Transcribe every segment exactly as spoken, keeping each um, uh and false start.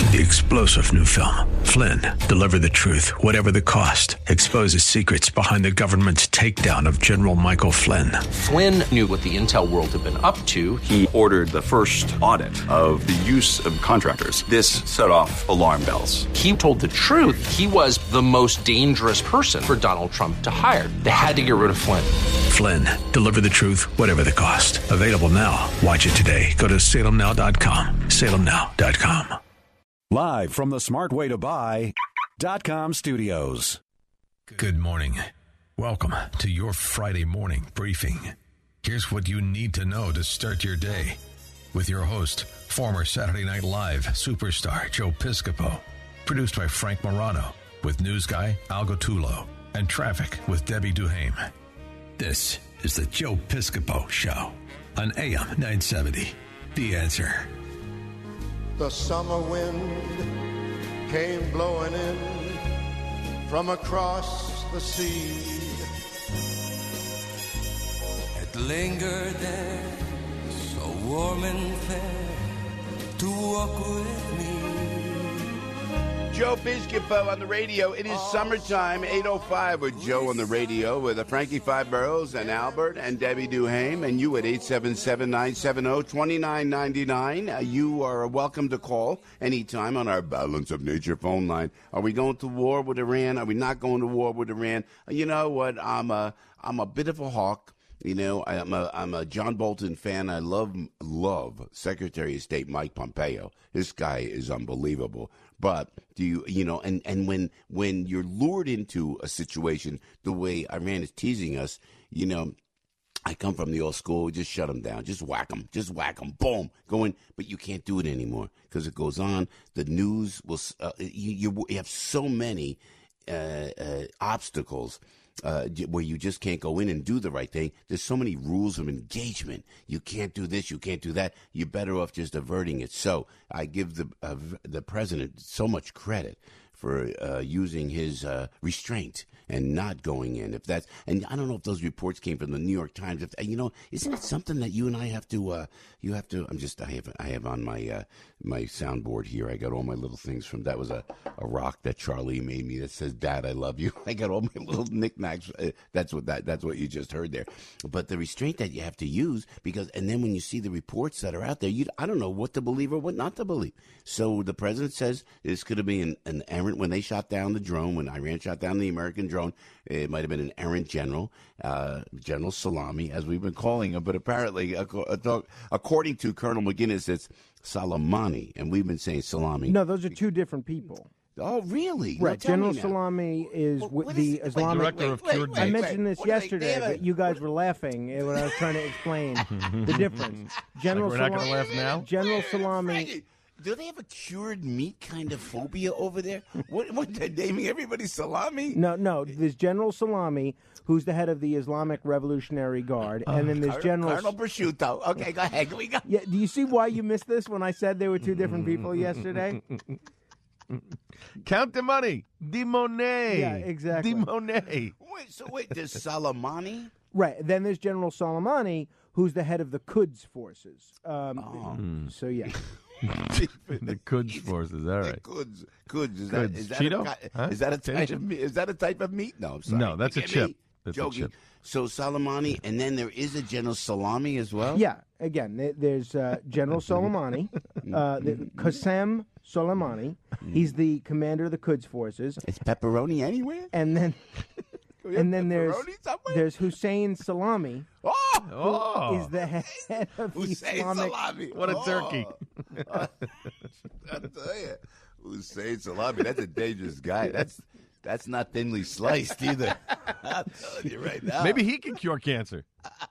The explosive new film, Flynn, deliver the truth, whatever the cost, exposes secrets behind the government's takedown of General Michael Flynn. Flynn knew what the intel world had been up to. He ordered the first audit of the use of contractors. This set off alarm bells. He told the truth. He was the most dangerous person for Donald Trump to hire. They had to get rid of Flynn. Flynn, deliver the truth, whatever the cost. Available now. Watch it today. Go to salem now dot com. salem now dot com. Live from the smart way to buy dot com studios. Good morning. Welcome to your Friday morning briefing. Here's what you need to know to start your day with your host, former Saturday Night Live superstar Joe Piscopo. Produced by Frank Morano with news guy Al Gottulo and traffic with Debbie Duhame. This is the Joe Piscopo Show on A M nine seventy. The Answer. The summer wind came blowing in from across the sea. It lingered there, so warm and fair, to walk with me. Joe Piscopo on the radio. It is summertime, eight oh five with Joe on the radio with a Frankie Five Boroughs and Albert and Debbie Duhame and you at eight seven seven, nine seven zero, two nine nine nine. Uh, you are welcome to call anytime on our Balance of Nature phone line. Are we going to war with Iran? Are we not going to war with Iran? Uh, you know what? I'm a, I'm a bit of a hawk. You know, I'm a I'm a John Bolton fan. I love love Secretary of State Mike Pompeo. This guy is unbelievable. But do you you know? And, and when when you're lured into a situation the way Iran is teasing us, you know, I come from the old school. Just shut them down. Just whack them. Just whack them. Boom. Going. But you can't do it anymore because it goes on. The news will. Uh, you, you have so many uh, uh, obstacles. Uh, where you just can't go in and do the right thing. There's so many rules of engagement. You can't do this, you can't do that. You're better off just averting it. So I give the uh, the president so much credit for uh, using his uh, restraint and not going in. If that's, and I don't know if those reports came from the New York Times. If, you know, isn't it something that you and I have to? Uh, you have to. I'm just. I have. I have on my uh, my soundboard here. I got all my little things from. That was a, a rock that Charlie made me that says, "Dad, I love you." I got all my little knickknacks. That's what that. That's what you just heard there. But the restraint that you have to use because, and then when you see the reports that are out there, you I don't know what to believe or what not to believe. So the president says this could have been an, an errant when they shot down the drone. When Iran shot down the American drone, it might have been an errant general, uh, General Salami, as we've been calling him. But apparently, according to Colonel McGinnis, it's Soleimani, and we've been saying Salami. No, those are two different people. Oh, really? Right. General Salami is Well, with what the is- Islamic. wait, wait, wait, wait, I wait, mentioned wait. this What are they- yesterday, damn it. but you guys were laughing when I was trying to explain the difference. General Like we're not Salami- gonna laugh now? General Salami. Frankie, do they have a cured meat kind of phobia over there? What? What? They're naming everybody Salami? No, no. There's General Salami, who's the head of the Islamic Revolutionary Guard, and then there's Col- General. Colonel Prosciutto. Okay, go ahead. We go. Yeah. Do you see why you missed this when I said they were two different people yesterday? Count the money. Di Monet. Yeah, exactly. Di Monet. Wait, so wait, there's Soleimani? Right. Then there's General Soleimani, who's the head of the Quds forces. Um, Oh. So yeah. The Quds forces. All right. Quds, Quds. Is that, Quds. is that Cheeto? a, ki- Huh? is that a type Potato of meat? Is that a type of meat? No, I'm sorry. No, that's a Forgive chip. me. That's a Joking. chip. So Soleimani, and then there is a General Salami as well. Yeah, again, th- there's uh, General Soleimani, uh, the, Qasem Soleimani. He's the commander of the Quds forces. Is pepperoni anywhere? And then, We have and then there's pepperoni somewhere? there's Hussein Salami, Oh, who Oh. is the head of the Hussein Islamic. Salami. What a Oh. turkey. I tell you, Hussein Salami. That's a dangerous guy. That's that's not thinly sliced either. I'm telling you right now. Maybe he can cure cancer.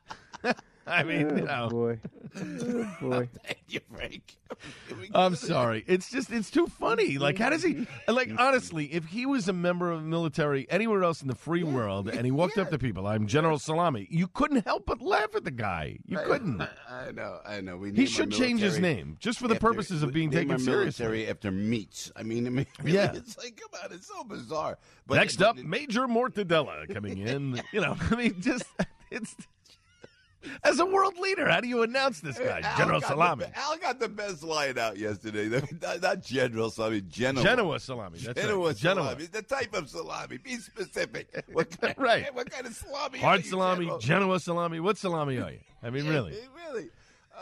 I mean, you know. Oh boy, oh boy. Thank you, Frank. I'm sorry. It's just, it's too funny. Like, how does he, like, honestly, if he was a member of the military anywhere else in the free world and he walked up to people, I'm General Salami, you couldn't help but laugh at the guy. You couldn't. I, I know, I know. We He name should our change his military name just for the after- purposes of we being name taken our seriously. military after meats. I mean, I mean, really, Yeah. it's like, come on, it's so bizarre. But Next but- up, Major Mortadella coming in. You know, I mean, just, it's, As a world leader, how do you announce this guy, Al General got Salami? The, Al got the best line out yesterday. not, not General Salami, Genoa. Genoa salami. That's Genoa right. Genoa. salami. The type of salami. Be specific. What kind, right. What kind of salami? Hard are you, salami, General? Genoa salami. What salami are you? I mean, really. Really?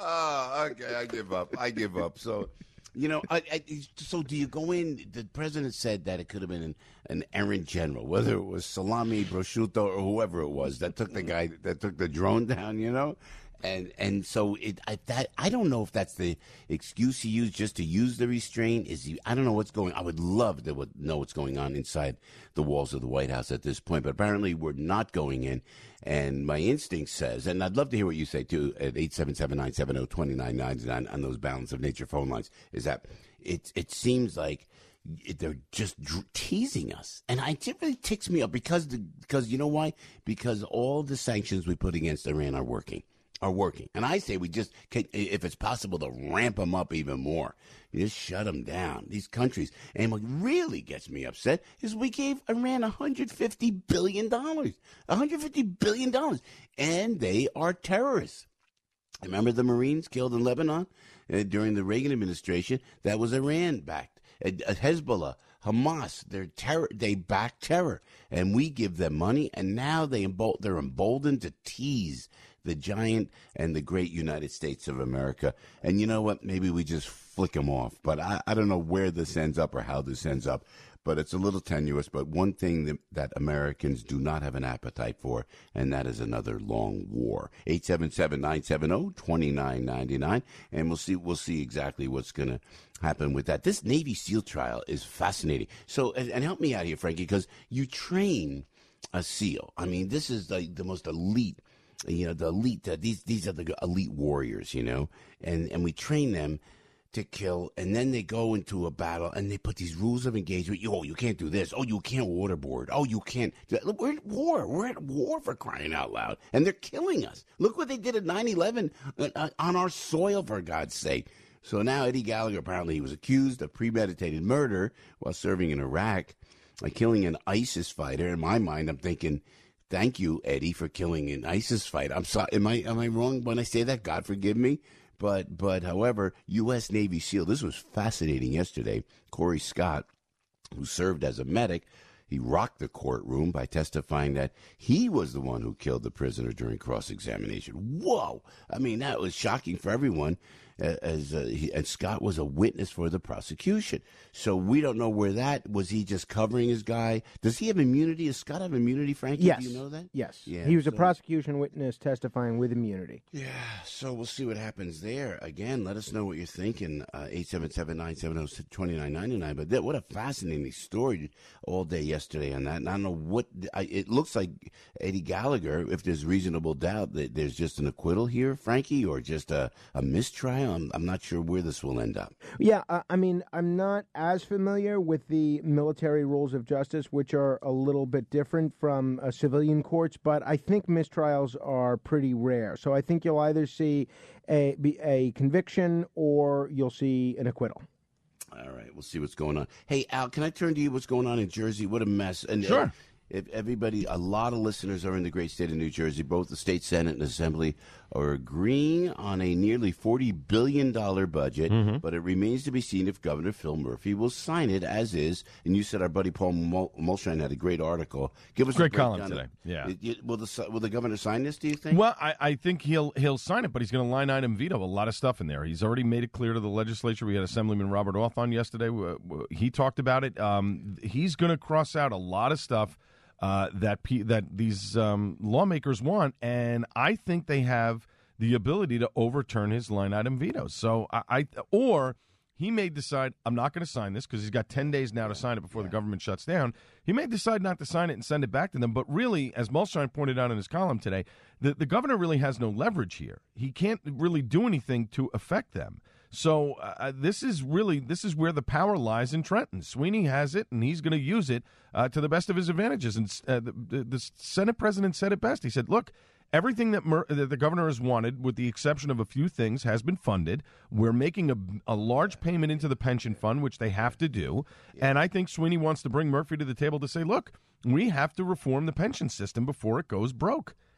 Oh, okay. I give up. I give up. So, you know, I, I, so do you go in? The president said that it could have been an, an errant general, whether it was Salami, Prosciutto, or whoever it was that took the guy that took the drone down. You know. And and so it I, that I don't know if that's the excuse he used just to use the restraint. Is he? I don't know what's going. I would love to would know what's going on inside the walls of the White House at this point. But apparently we're not going in. And my instinct says, and I'd love to hear what you say too at eight seven seven, nine seven zero, two nine nine nine on those Balance of Nature phone lines. Is that it? It seems like they're just dr- teasing us, and I, it really ticks me up because the, because you know why? Because all the sanctions we put against Iran are working. Are working. And I say we just, can, if it's possible to ramp them up even more, you just shut them down, these countries. And what really gets me upset is we gave Iran one hundred fifty billion dollars. one hundred fifty billion dollars. And they are terrorists. Remember the Marines killed in Lebanon uh, during the Reagan administration? That was Iran-backed. Uh, Hezbollah, Hamas, they're terror. They back terror. And we give them money, and now they embol- they're emboldened to tease the giant and the great United States of America. And you know what? Maybe we just flick them off. But I, I don't know where this ends up or how this ends up. But it's a little tenuous. But one thing that, that Americans do not have an appetite for, and that is another long war. eight seven seven, nine seven zero, two nine nine nine. And we'll see, we'll see exactly what's going to happen with that. This Navy SEAL trial is fascinating. So, and, and help me out here, Frankie, because you train a SEAL. I mean, this is the, the most elite. You know, the elite, uh, these these are the elite warriors, you know, and, and we train them to kill, and then they go into a battle, and they put these rules of engagement. Oh, you can't do this. Oh, you can't waterboard. Oh, you can't. Look, we're at war. We're at war, for crying out loud, and they're killing us. Look what they did at nine eleven on our soil, for God's sake. So now Eddie Gallagher, apparently he was accused of premeditated murder while serving in Iraq, like killing an ISIS fighter. In my mind, I'm thinking, thank you, Eddie, for killing an ISIS fighter. I'm sorry. Am I am I wrong when I say that? God forgive me. But but however, U S Navy SEAL. This was fascinating yesterday. Corey Scott, who served as a medic, he rocked the courtroom by testifying that he was the one who killed the prisoner during cross-examination. Whoa! I mean, that was shocking for everyone. As uh, he, and Scott was a witness for the prosecution, so we don't know where that was. He just covering his guy. Does he have immunity? Does Scott have immunity, Frankie? Yes. Do you know that? Yes. Yeah, he was so, a prosecution witness testifying with immunity. Yeah. So we'll see what happens there. Again, let us know what you're thinking. Uh, eight seven seven, nine seven zero, two nine nine nine. But that, what a fascinating story all day yesterday on that. And I don't know what I, it looks like. Eddie Gallagher, if there's reasonable doubt that there's just an acquittal here, Frankie, or just a, a mistrial. I'm, I'm not sure where this will end up. Yeah, uh, I mean, I'm not as familiar with the military rules of justice, which are a little bit different from uh, civilian courts, but I think mistrials are pretty rare. So I think you'll either see a, be a conviction or you'll see an acquittal. All right, we'll see what's going on. Hey, Al, can I turn to you? What's going on in Jersey? What a mess. And, sure. Uh, If everybody, a lot of listeners are in the great state of New Jersey. Both the state Senate and Assembly are agreeing on a nearly forty billion dollars budget, mm-hmm. but it remains to be seen if Governor Phil Murphy will sign it as is. And you said our buddy Paul Mul- Mulshine had a great article. Give us great a column today. Yeah. It, it, will the will the governor sign this? Do you think? Well, I, I think he'll he'll sign it, but he's going to line item veto a lot of stuff in there. He's already made it clear to the legislature. We had Assemblyman Robert Orth on yesterday. He talked about it. Um, he's going to cross out a lot of stuff. Uh, that pe- that these um, lawmakers want, and I think they have the ability to overturn his line item vetoes. So I, I or he may decide I'm not going to sign this because he's got ten days now to sign it before yeah. the government shuts down. He may decide not to sign it and send it back to them. But really, as Mulshine pointed out in his column today, the, the governor really has no leverage here. He can't really do anything to affect them. So uh, this is really this is where the power lies in Trenton. Sweeney has it, and he's going to use it uh, to the best of his advantages. And uh, the, the Senate president said it best. He said, look, everything that, Mur- that the governor has wanted, with the exception of a few things, has been funded. We're making a, a large payment into the pension fund, which they have to do. Yeah. And I think Sweeney wants to bring Murphy to the table to say, look, we have to reform the pension system before it goes broke.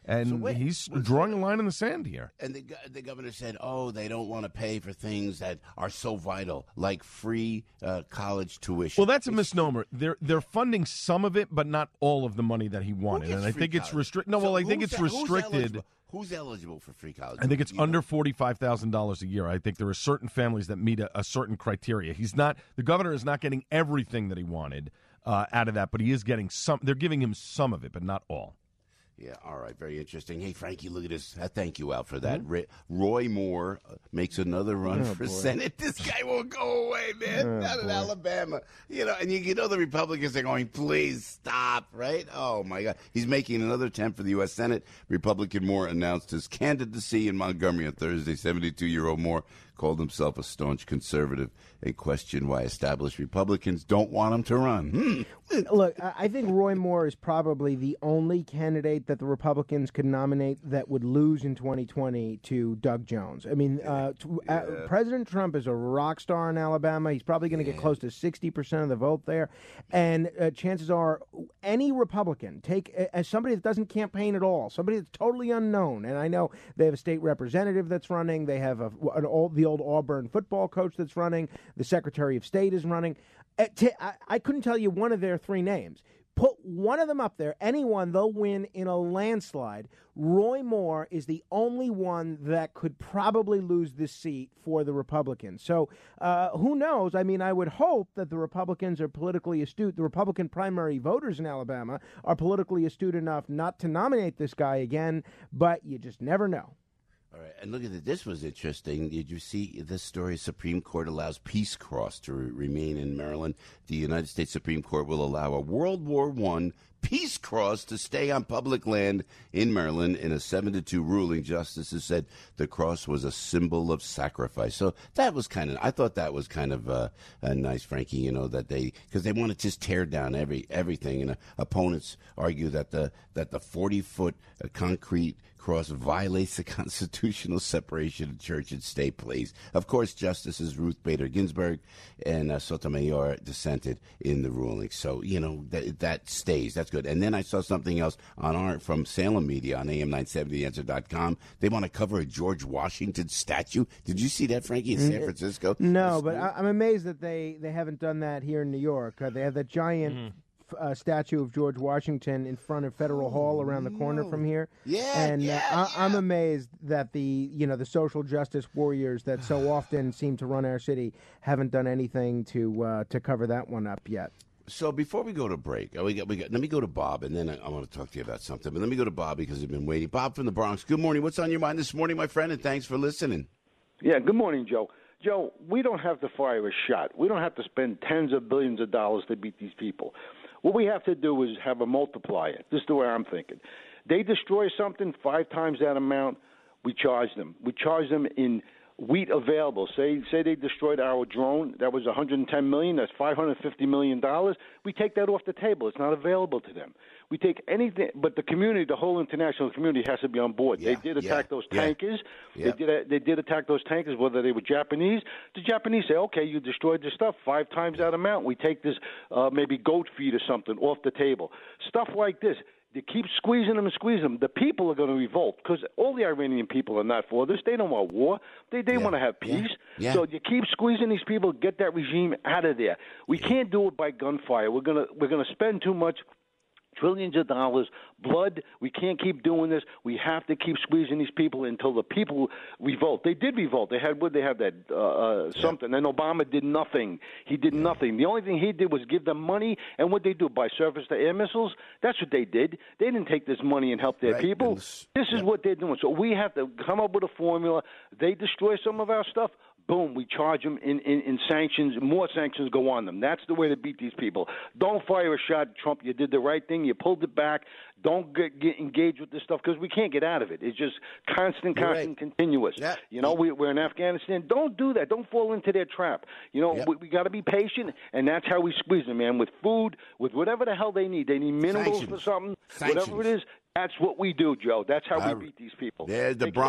And So wait, he's was drawing that- a line in the sand here. And the, go- the governor said, oh, they don't want to pay for things that are so vital, like free uh, college tuition. Well, that's a misnomer. They're they're funding some of it, but not all of the money that he wanted. Who And gets I think free it's college? restricted. No, So well, I think who's it's el- who's restricted. eligible? Who's eligible for free college? I think it's You know? under forty-five thousand dollars a year. I think there are certain families that meet a, a certain criteria. He's not the governor is not getting everything that he wanted uh, out of that, but he is getting some. They're giving him some of it, but not all. Yeah, all right, very interesting. Hey, Frankie, look at this. Uh, thank you, Al, for that. Mm-hmm. Ri- Roy Moore uh, makes another run Oh, for boy. Senate. This guy won't go away, man. Oh, Not in boy. Alabama. You know, and you, you know the Republicans are going, please stop, right? Oh, my God. He's making another attempt for the U S Senate. Republican Moore announced his candidacy in Montgomery on Thursday. seventy-two-year-old Moore called himself a staunch conservative and questioned why established Republicans don't want him to run. Hmm. Look, I I think Roy Moore is probably the only candidate that the Republicans could nominate that would lose in twenty twenty to Doug Jones. I mean, uh, to, uh, President Trump is a rock star in Alabama. He's probably going to get close to sixty percent of the vote there. And uh, chances are any Republican, take uh, as somebody that doesn't campaign at all, somebody that's totally unknown. And I know they have a state representative that's running. They have a, an old, the old Auburn football coach that's running. The Secretary of State is running. Uh, t- I, I couldn't tell you one of their three names. Put one of them up there, anyone, they'll win in a landslide. Roy Moore is the only one that could probably lose this seat for the Republicans. So uh, who knows? I mean, I would hope that the Republicans are politically astute. The Republican primary voters in Alabama are politically astute enough not to nominate this guy again, but you just never know. All right, and look at it. This was interesting. Did you see this story? Supreme Court allows Peace Cross to re- remain in Maryland. The United States Supreme Court will allow a World War One Peace Cross to stay on public land in Maryland. In a seven to two ruling, justices said the cross was a symbol of sacrifice. So that was kind of, I thought that was kind of uh, uh, nice, Frankie, you know, that they, because they want to just tear down every everything. And uh, opponents argue that the that the forty-foot uh, concrete cross violates the constitutional separation of church and state, please. Of course, Justices Ruth Bader Ginsburg and uh, Sotomayor dissented in the ruling. So, you know, that that stays. That's good. And then I saw something else on our from Salem Media on A M nine seventy answer dot com. They want to cover a George Washington statue. Did you see that, Frankie, in San Francisco? No, but I, I'm amazed that they, they haven't done that here in New York. Uh, they have that giant Mm-hmm. uh, statue of George Washington in front of Federal Hall around the corner from here. Yeah, and yeah, uh, I, I'm yeah. amazed that the you know the social justice warriors that so often seem to run our city haven't done anything to uh, to cover that one up yet. So before we go to break, oh, we got, we got, let me go to Bob, and then I, I want to talk to you about something. But let me go to Bob because I've been waiting. Bob from the Bronx, good morning. What's on your mind this morning, my friend? And thanks for listening. Yeah, good morning, Joe. Joe, we don't have to fire a shot. We don't have to spend tens of billions of dollars to beat these people. What we have to do is have a multiplier. This is the way I'm thinking. They destroy something five times that amount, we charge them. We charge them in wheat available. Say say they destroyed our drone. That was one hundred ten million dollars. That's five hundred fifty million dollars. We take that off the table. It's not available to them. We take anything, but the community, the whole international community has to be on board. Yeah, they did yeah, attack those yeah. tankers. Yeah. They did they did attack those tankers, whether they were Japanese. The Japanese say, okay, you destroyed this stuff five times that amount. We take this uh, maybe goat feed or something off the table. Stuff like this. They keep squeezing them and squeezing them. The people are going to revolt because all the Iranian people are not for this. They don't want war. They they Yeah. want to have Yeah. peace. Yeah. So you keep squeezing these people, get that regime out of there. We can't do it by gunfire. We're gonna we're gonna spend too much. Trillions of dollars, blood. We can't keep doing this. We have to keep squeezing these people until the people revolt. They did revolt. They had what they had that uh, uh, something. And Obama did nothing. He did nothing. The only thing he did was give them money. And what they do by surface-to-air missiles? That's what they did. They didn't take this money and help their Right. people. And this- This is what they're doing. So we have to come up with a formula. They destroy some of our stuff. Boom, we charge them in, in, in sanctions. More sanctions go on them. That's the way to beat these people. Don't fire a shot, Trump. You did the right thing. You pulled it back. Don't get, get engaged with this stuff because we can't get out of it. It's just constant, You're constant, right. continuous. Yeah. You know, we, we're in Afghanistan. Don't do that. Don't fall into their trap. You know, Yep. we, we got to be patient, and that's how we squeeze them, man, with food, with whatever the hell they need. They need minerals Sanctions. for something, Sanctions. whatever it is. That's what we do, Joe. That's how All we right. beat these people. There's the Take care. Bronx.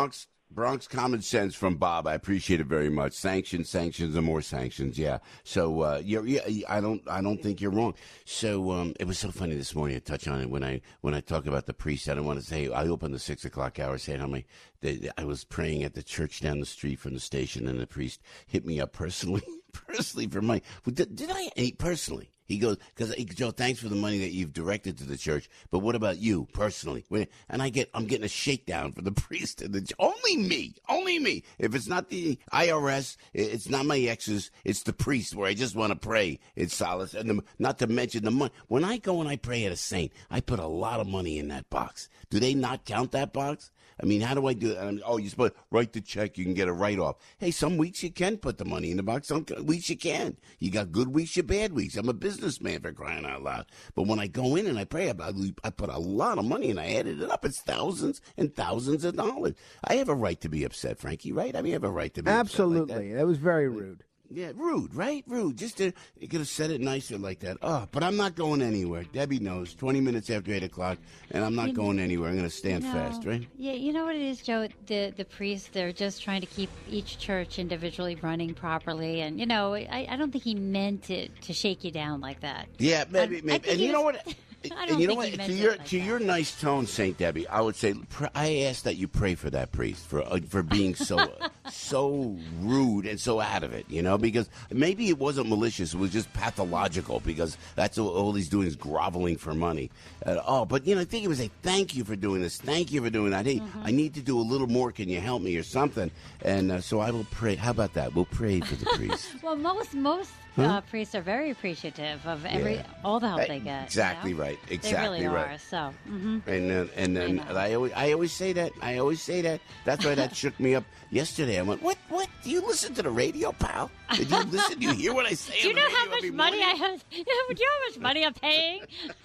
Bronx Common Sense from Bob. I appreciate it very much. Sanctions, sanctions, and more sanctions. Yeah. So uh, you're, yeah, I don't, I don't think you're wrong. So um, it was so funny this morning to touch on it when I when I talk about the priest. I don't want to say I opened the six o'clock hour saying how many. They, I was praying at the church down the street from the station, and the priest hit me up personally, personally for money. Did, did I? Hey, personally. He goes, because Joe, thanks for the money that you've directed to the church, but what about you personally? And I get, I'm getting a shakedown for the priest and the only me, only me. If it's not the I R S, it's not my exes, it's the priest where I just want to pray. It's solace, and the, not to mention the money. When I go and I pray at a saint, I put a lot of money in that box. Do they not count that box? I mean, how do I do it? I mean, oh, you're supposed to write the check. You can get a write-off. Hey, some weeks you can put the money in the box. Some weeks you can't. You got good weeks, you bad weeks. I'm a businessman, for crying out loud. But when I go in and I pray, I, I put a lot of money and I added it up. It's thousands and thousands of dollars. I have a right to be upset, Frankie, right? I mean, I have a right to be Absolutely. upset like that. That was very rude. Yeah, rude, right? Rude. Just to, you could have said it nicer like that. Oh, but I'm not going anywhere. Debbie knows. twenty minutes after eight o'clock, and I'm not you going know, anywhere. I'm going to stand you know, fast, right? Yeah, you know what it is, Joe? The the priests, they're just trying to keep each church individually running properly. And, you know, I, I don't think he meant it to shake you down like that. Yeah, maybe. I, maybe. I and you was, know what? I don't and you know think what? he To meant your it like to that. your nice tone, Saint Debbie, I would say pr- I ask that you pray for that priest for uh, for being so so rude and so out of it. You know, because maybe it wasn't malicious; it was just pathological. Because that's all, all he's doing is groveling for money. Uh, oh, but you know, I think he would say, "Thank you for doing this. Thank you for doing that. Hey, Mm-hmm. I need to do a little more. Can you help me or something?" And uh, so I will pray. How about that? We'll pray for the priest. Well, most most Huh? uh, priests are very appreciative of every Yeah. all the help Uh, they get. exactly you know? right. They Exactly really right. are. So, hmm And then, and then I I, know. I always, I always say that. I always say that. That's why that shook me up yesterday. I went, "What? What? Do you listen to the radio, pal? Did you listen? Do you hear what I say?" do you on the know how radio much every money I morning? have? Do you know how much money I'm paying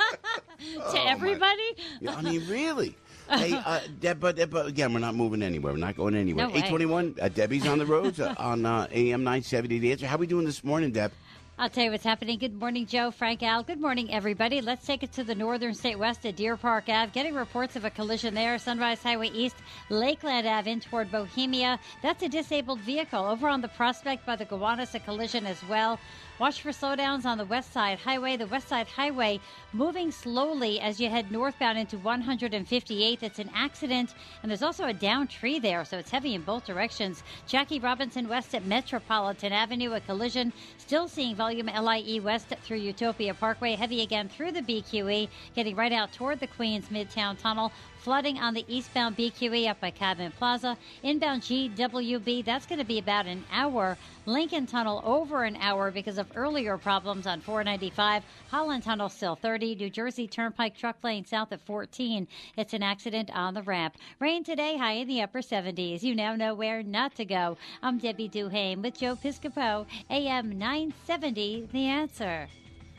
to Oh, my- everybody? Yeah, I mean, really. Hey, uh, Deb, but, Deb, but again, we're not moving anywhere. We're not going anywhere. No way. eight twenty-one, uh, Debbie's on the roads uh, on uh, A M nine seventy. The Answer. How we doing this morning, Deb? I'll tell you what's happening. Good morning, Joe, Frank, Al. Good morning, everybody. Let's take it to the northern state west at Deer Park Avenue. Getting reports of a collision there. Sunrise Highway East, Lakeland Avenue in toward Bohemia. That's a disabled vehicle. Over on the Prospect by the Gowanus, a collision as well. Watch for slowdowns on the West Side Highway. The West Side Highway moving slowly as you head northbound into one hundred fifty-eighth. It's an accident, and there's also a downed tree there, so it's heavy in both directions. Jackie Robinson West at Metropolitan Avenue, a collision. Still seeing volume L I E West through Utopia Parkway. Heavy again through the B Q E, getting right out toward the Queens Midtown Tunnel. Flooding on the eastbound B Q E up by Cabin Plaza. Inbound G W B, that's going to be about an hour. Lincoln Tunnel over an hour because of earlier problems on four ninety-five. Holland Tunnel still thirty. New Jersey Turnpike truck lane south at fourteen. It's an accident on the ramp. Rain today, high in the upper seventies. You now know where not to go. I'm Debbie Duhame with Joe Piscopo, A M nine seventy, The Answer.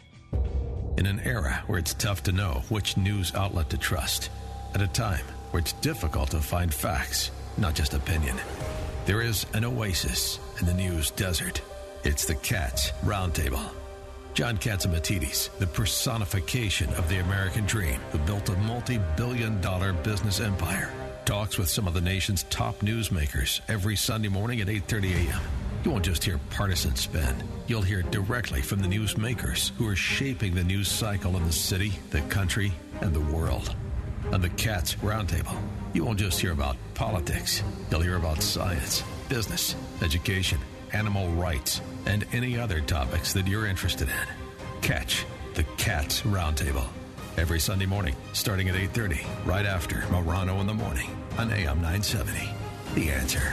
In an era where it's tough to know which news outlet to trust, at a time where it's difficult to find facts, not just opinion, there is an oasis in the news desert. It's the Cats Roundtable. John Catsimatidis, the personification of the American dream, who built a multi-billion dollar business empire, talks with some of the nation's top newsmakers every Sunday morning at eight thirty a.m. You won't just hear partisan spin. You'll hear directly from the newsmakers who are shaping the news cycle in the city, the country, and the world. On the Cats Roundtable, you won't just hear about politics. You'll hear about science, business, education, animal rights, and any other topics that you're interested in. Catch the Cats Roundtable every Sunday morning, starting at eight thirty, right after Morano in the Morning on A M nine seventy. The Answer.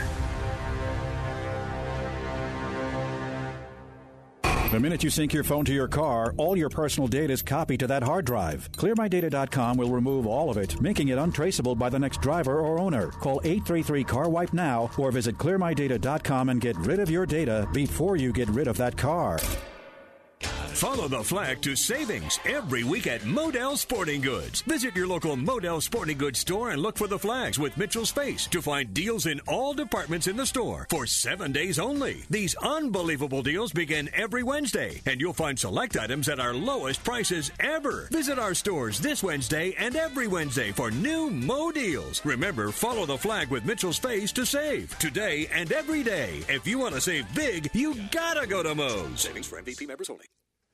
The minute you sync your phone to your car, all your personal data is copied to that hard drive. clear my data dot com will remove all of it, making it untraceable by the next driver or owner. Call eight three three, C A R wipe now or visit clear my data dot com and get rid of your data before you get rid of that car. Follow the flag to savings every week at Modell Sporting Goods. Visit your local Modell Sporting Goods store and look for the flags with Mitchell's face to find deals in all departments in the store for seven days only. These unbelievable deals begin every Wednesday, and you'll find select items at our lowest prices ever. Visit our stores this Wednesday and every Wednesday for new Mo deals. Remember, follow the flag with Mitchell's face to save today and every day. If you want to save big, you gotta go to Moe's. Savings for M V P members only.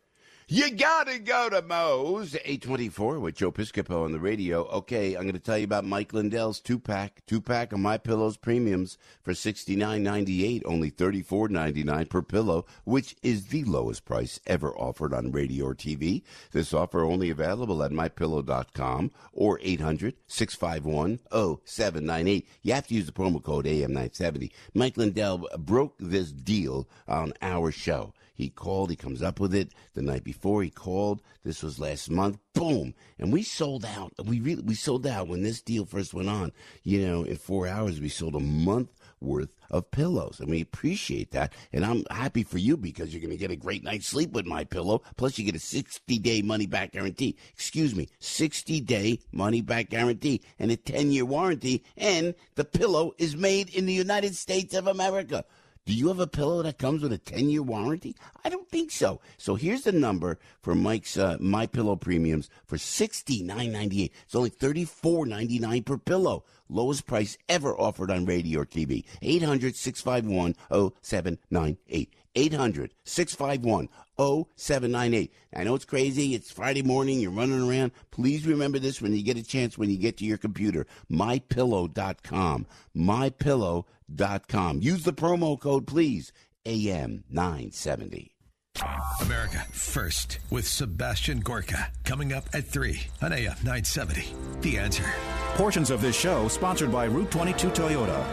You gotta go to Moe's. eight twenty-four with Joe Piscopo on the radio. Okay, I'm going to tell you about Mike Lindell's two-pack. Two-pack of My Pillow's premiums for sixty-nine ninety-eight, only thirty-four ninety-nine per pillow, which is the lowest price ever offered on radio or T V. This offer only available at my pillow dot com or eight hundred, six five one, oh seven nine eight. You have to use the promo code A M nine seventy. Mike Lindell broke this deal on our show. He called, he comes up with it the night before he called. This was last month. Boom. And we sold out. We really, we sold out when this deal first went on. You know, in four hours, we sold a month worth of pillows. And we appreciate that. And I'm happy for you because you're going to get a great night's sleep with My Pillow. Plus, you get a sixty-day money-back guarantee. Excuse me, sixty-day money-back guarantee and a ten-year warranty. And the pillow is made in the United States of America. Do you have a pillow that comes with a ten-year warranty? I don't think so. So here's the number for Mike's uh, My Pillow premiums for sixty-nine ninety-eight. It's only thirty-four ninety-nine per pillow. Lowest price ever offered on radio or T V. eight hundred, six five one, oh seven nine eight. eight hundred, six five one, oh seven nine eight. I know it's crazy. It's Friday morning. You're running around. Please remember this when you get a chance, when you get to your computer. my pillow dot com. my pillow dot com. Use the promo code, please. A M nine seventy. America First with Sebastian Gorka. Coming up at three on A M nine seventy. The Answer. Portions of this show sponsored by Route twenty-two Toyota.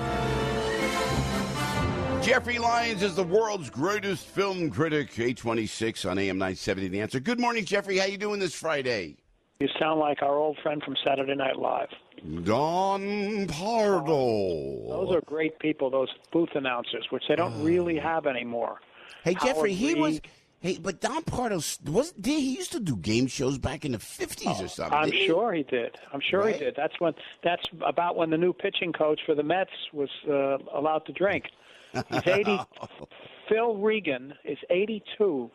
Jeffrey Lyons is the world's greatest film critic. eight twenty-six on A M nine seventy. The Answer. Good morning, Jeffrey. How you doing this Friday? You sound like our old friend from Saturday Night Live. Don Pardo. Those are great people, those booth announcers, which they don't really have anymore. Hey, Howard Jeffrey, he Reed. was... Hey, but Don Pardo, was did he used to do game shows back in the fifties or something? I'm didn't he? sure he did. I'm sure Right? he did. That's when. That's about when the new pitching coach for the Mets was uh, allowed to drink. He's eighty. Phil Regan is eighty-two,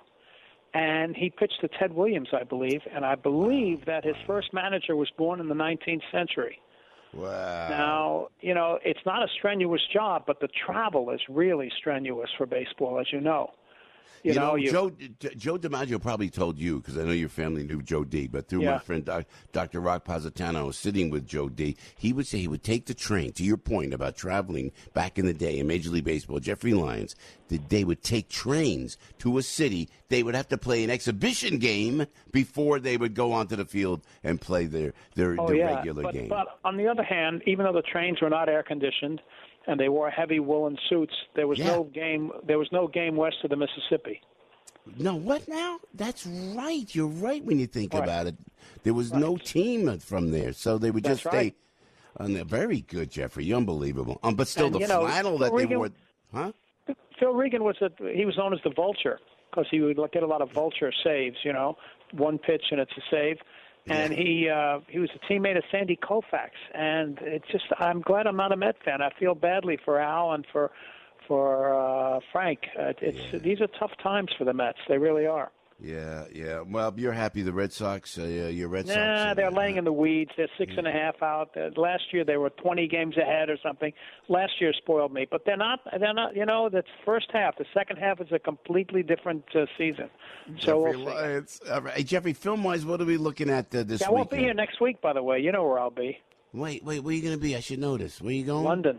and he pitched to Ted Williams, I believe. And I believe that his first manager was born in the nineteenth century. Wow. Now, you know, it's not a strenuous job, but the travel is really strenuous for baseball, as you know. You, You, know, know, you, Joe Joe DiMaggio probably told you, because I know your family knew Joe D, but through Yeah. my friend Doc, Doctor Rock Positano was sitting with Joe D, he would say he would take the train, to your point about traveling back in the day in Major League Baseball, Jeffrey Lyons, that they would take trains to a city. They would have to play an exhibition game before they would go onto the field and play their, their, oh, their yeah. regular but, game. But on the other hand, even though the trains were not air-conditioned and they wore heavy woolen suits, there was Yeah. no game. There was no game west of the Mississippi. No, what now? That's right. You're right when you think Right. about it. There was no team from there, so they would That's just stay right. on there. Very good, Jeffrey. Unbelievable. Um, but still, And, the you know, flannel that Regan- they wore. Huh? Phil Regan was a, he was known as the vulture because he would get a lot of vulture saves. You know, one pitch and it's a save. And he uh, he was a teammate of Sandy Koufax, and it's just I'm glad I'm not a Met fan. I feel badly for Al and for for uh, Frank. Uh, it's Yeah. these are tough times for the Mets. They really are. Yeah, yeah. Well, you're happy the Red Sox, uh, your Red Sox. Nah, uh, they're laying in the weeds. They're six and a half out. Uh, last year they were twenty games ahead or something. Last year spoiled me, but they're not. They're not. You know, that's first half. The second half is a completely different uh, season. So Jeffrey we'll see. Lyons. All right. Hey, Jeffrey, film-wise, what are we looking at uh, this Yeah, I weekend? won't be here next week, by the way. You know where I'll be. Wait, wait. Where are you going to be? I should know this. Where are you going? London.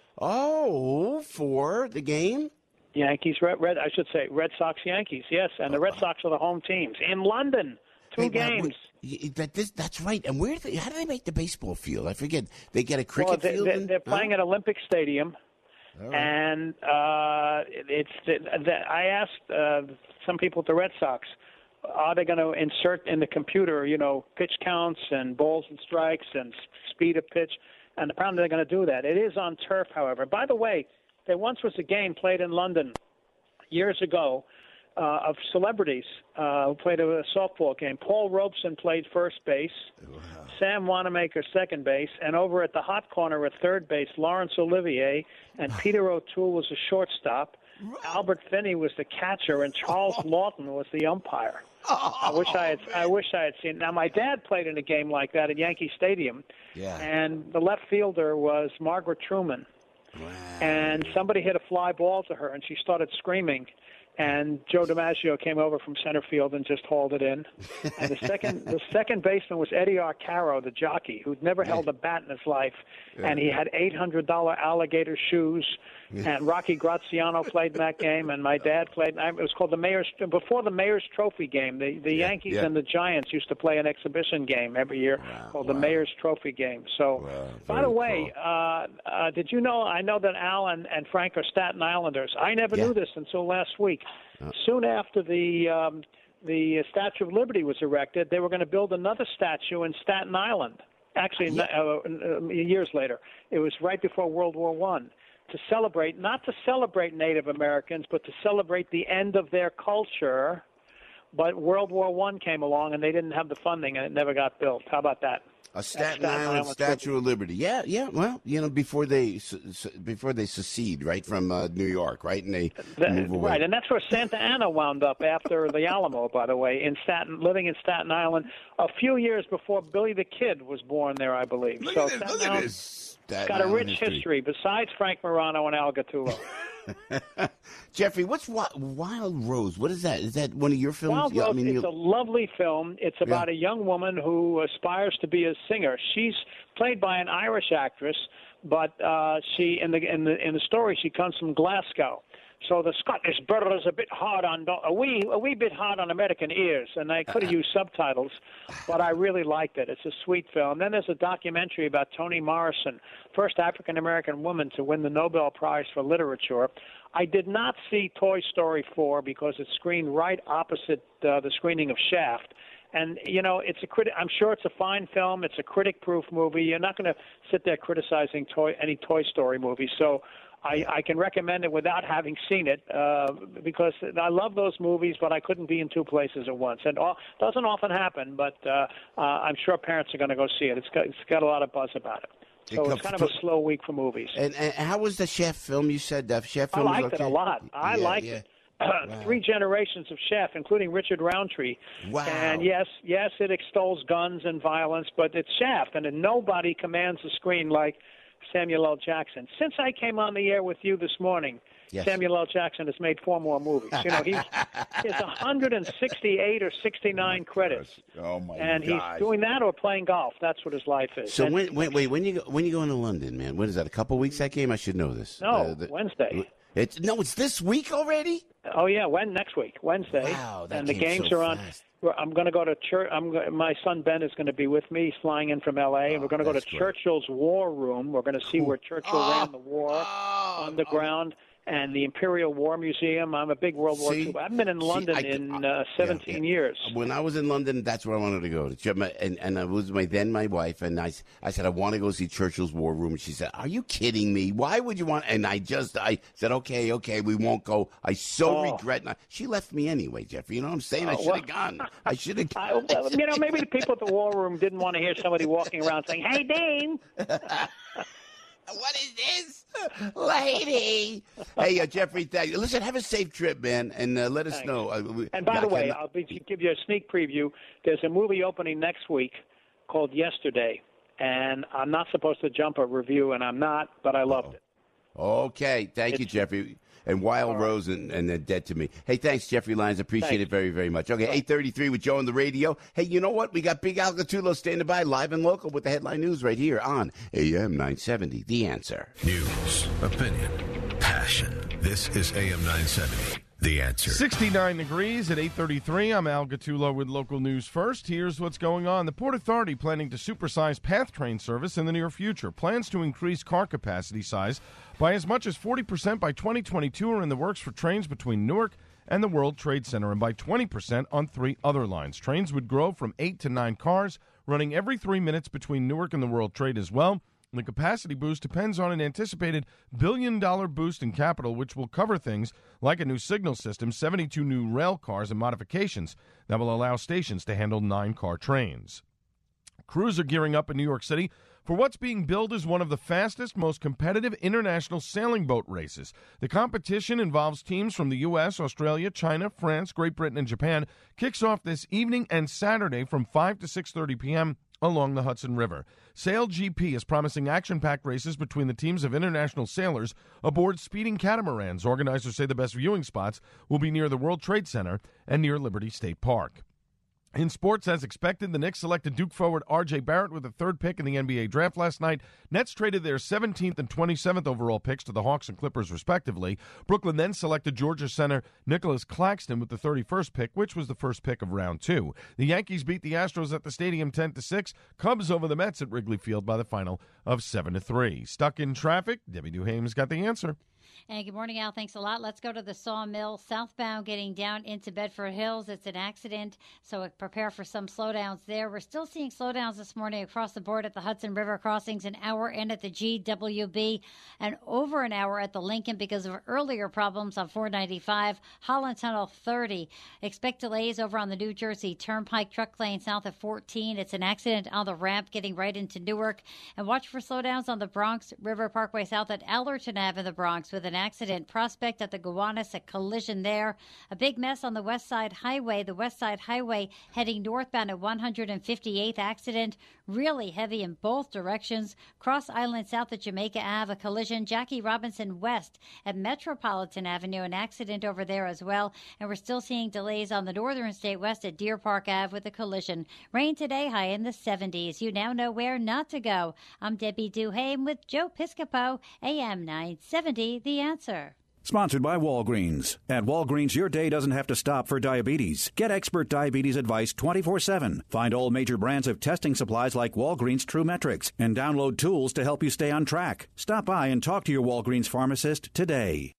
Oh, for the game? Yankees, Red, Red. I should say Red Sox, Yankees. Yes, and the Red Sox are the home teams in London. Two Hey, uh, games. wait, that, this, that's right. And where? Do they, how do they make the baseball field? I forget. They get a Well, cricket they, field. they, in? they're playing Huh? at Olympic Stadium. All right. And uh, it's the, the, I asked uh, some people at the Red Sox, are they going to insert in the computer, you know, pitch counts and balls and strikes and s- speed of pitch? And apparently they're going to do that. It is on turf, however. By the way, there once was a game played in London years ago uh, of celebrities uh, who played a, a softball game. Paul Robeson played first base. Wow. Sam Wanamaker second base. And over at the hot corner at third base, Laurence Olivier and Peter O'Toole was a shortstop. Albert Finney was the catcher, and Charles Lawton was the umpire. I wish I had. I wish I had seen. Now, my dad played in a game like that at Yankee Stadium, yeah. and the left fielder was Margaret Truman. Wow. And somebody hit a fly ball to her, and she started screaming. And Joe DiMaggio came over from center field and just hauled it in. And the second, the second baseman was Eddie Arcaro, the jockey, who'd never held a bat in his life, yeah. and he had eight hundred dollar alligator shoes. And Rocky Graziano played in that game, and my dad played. It was called the Mayor's before the Mayor's Trophy game. The the yeah, Yankees yeah. and the Giants used to play an exhibition game every year wow, called wow. the Mayor's Trophy game. So, wow, by the way, cool. uh, uh, did you know? I know that Al and, and Frank are Staten Islanders. I never yeah. knew this until last week. Oh. Soon after the um, the Statue of Liberty was erected, they were going to build another statue in Staten Island. Actually, yeah. uh, uh, years later, it was right before World War One. To celebrate, not to celebrate Native Americans, but to celebrate the end of their culture. But World War One came along, and they didn't have the funding, and it never got built. How about that? A Staten, Staten Island, Island Statue of Liberty. Yeah, yeah. Well, you know, before they before they secede, right, from uh, New York, right, and they the, move away. Right, and that's where Santa Anna wound up after the Alamo, by the way, in Staten, living in Staten Island a few years before Billy the Kid was born there, I believe. Look so at this, look at this. It's got a rich history. history besides Frank Morano and Al Gattullo. Jeffrey, what's Wild Rose? What is that? Is that one of your films? Wild yeah, Rose, I mean, it's you... a lovely film. It's about yeah. a young woman who aspires to be a singer. She's played by an Irish actress, but uh, she in the in the in the story she comes from Glasgow. So the Scottish bird is a bit hard on a wee a wee bit hard on American ears, and I could have used subtitles, but I really liked it. It's a sweet film. Then there's a documentary about Toni Morrison, first African American woman to win the Nobel Prize for Literature. I did not see Toy Story four because it's screened right opposite uh, the screening of Shaft. And, you know, it's a criti- I'm sure it's a fine film. It's a critic-proof movie. You're not going to sit there criticizing toy- any Toy Story movie. So I, I can recommend it without having seen it uh, because I love those movies, but I couldn't be in two places at once. And it doesn't often happen, but uh, uh, I'm sure parents are going to go see it. It's got, it's got a lot of buzz about it. So it it's kind of a slow week for movies. And, and how was the Chef film? You said the Chef film I liked was okay? it a lot. I yeah, liked yeah. it. Uh, wow. Three generations of Chef, including Richard Roundtree. Wow. And yes, yes, it extols guns and violence, but it's Chef, and nobody commands the screen like Samuel L. Jackson. Since I came on the air with you this morning, yes. Samuel L. Jackson has made four more movies. You know, he's he has one hundred sixty-eight or sixty-nine oh credits. Oh my And gosh. he's doing that or playing golf. That's what his life is. So and, when, wait, wait, when you go, when you going to London, man? When is that? A couple weeks that game? I should know this. No, uh, the, Wednesday. It's no, it's this week already. Oh yeah, when next week, Wednesday. Wow, that and the came games so are on. fast. I'm going to go to church. I'm go- my son Ben is going to be with me. He's flying in from L A, oh, and we're going to go to great. Churchill's War Room. We're going to see Cool. where Churchill oh, ran the war oh, on the oh. ground. And the Imperial War Museum. I'm a big World War See? Two. I've been in See, London I- in uh, uh, seventeen yeah, yeah. years. When I was in London, that's where I wanted to go. To my, and and I was my then my wife, and I, I said I want to go see Churchill's War Room. And she said, "Are you kidding me? Why would you want?" And I just I said, "Okay, okay, we won't go." I so Oh. regret. Not, she left me anyway, Jeffrey. You know what I'm saying? I Oh, should have well. gone. I should have. I, well, you know, maybe the people at the War Room didn't want to hear somebody walking around saying, "Hey, Dean." What is this, lady? Hey, uh, Jeffrey, thank you. Listen, have a safe trip, man, and uh, let us Thanks. know. Uh, we, And by I the way, can- I'll be, give you a sneak preview. There's a movie opening next week called Yesterday, and I'm not supposed to jump a review, and I'm not, but I loved it. Okay, thank you, It's- Jeffrey. And Wild right. Rose and, and they're dead to me. Hey, thanks, Jeffrey Lyons. Appreciate Thanks. it very, very much. Okay, eight thirty-three with Joe on the radio. Hey, you know what? We got Big Al Gattullo standing by live and local with the headline news right here on A M nine seventy. The Answer. News, opinion, passion. This is A M nine seventy. The Answer. sixty-nine degrees at eight thirty-three. I'm Al Gattullo with local news first. Here's what's going on. The Port Authority planning to supersize PATH train service in the near future. Plans to increase car capacity size by as much as forty percent by twenty twenty-two are in the works for trains between Newark and the World Trade Center, and by twenty percent on three other lines. Trains would grow from eight to nine cars, running every three minutes between Newark and the World Trade as well. The capacity boost depends on an anticipated billion-dollar boost in capital, which will cover things like a new signal system, seventy-two new rail cars, and modifications that will allow stations to handle nine-car trains. Crews are gearing up in New York City for what's being billed as one of the fastest, most competitive international sailing boat races. The competition involves teams from the U S, Australia, China, France, Great Britain, and Japan. Kicks off this evening and Saturday from five to six thirty p.m. along the Hudson River. Sail G P is promising action-packed races between the teams of international sailors aboard speeding catamarans. Organizers say the best viewing spots will be near the World Trade Center and near Liberty State Park. In sports, as expected, the Knicks selected Duke forward R J. Barrett with the third pick in the N B A draft last night. Nets traded their seventeenth and twenty-seventh overall picks to the Hawks and Clippers, respectively. Brooklyn then selected Georgia center Nicholas Claxton with the thirty-first pick, which was the first pick of round two. The Yankees beat the Astros at the stadium ten to six. Cubs over the Mets at Wrigley Field by the final of seven to three. Stuck in traffic? Debbie Duhame's got the answer. And good morning, Al. Thanks a lot. Let's go to the Sawmill. Southbound getting down into Bedford Hills. It's an accident, so prepare for some slowdowns there. We're still seeing slowdowns this morning across the board at the Hudson River crossings, an hour in at the G W B, and over an hour at the Lincoln because of earlier problems on four ninety-five. Holland Tunnel thirty. Expect delays over on the New Jersey Turnpike truck lane south of fourteen. It's an accident on the ramp getting right into Newark. And watch for slowdowns on the Bronx River Parkway south at Allerton Ave in the Bronx with an accident. Prospect at the Gowanus, a collision there. A big mess on the West Side Highway. The West Side Highway heading northbound at one hundred fifty-eighth. Accident really heavy in both directions. Cross Island south at Jamaica Ave, a collision. Jackie Robinson West at Metropolitan Avenue, an accident over there as well. And we're still seeing delays on the Northern State West at Deer Park Ave with a collision. Rain today, high in the seventies. You now know where not to go. I'm Debbie Duhame with Joe Piscopo, A M nine seventy, The Answer. Sponsored by Walgreens. At Walgreens, your day doesn't have to stop for diabetes. Get expert diabetes advice twenty-four seven. Find all major brands of testing supplies like Walgreens TrueMetrics and download tools to help you stay on track. Stop by and talk to your Walgreens pharmacist today.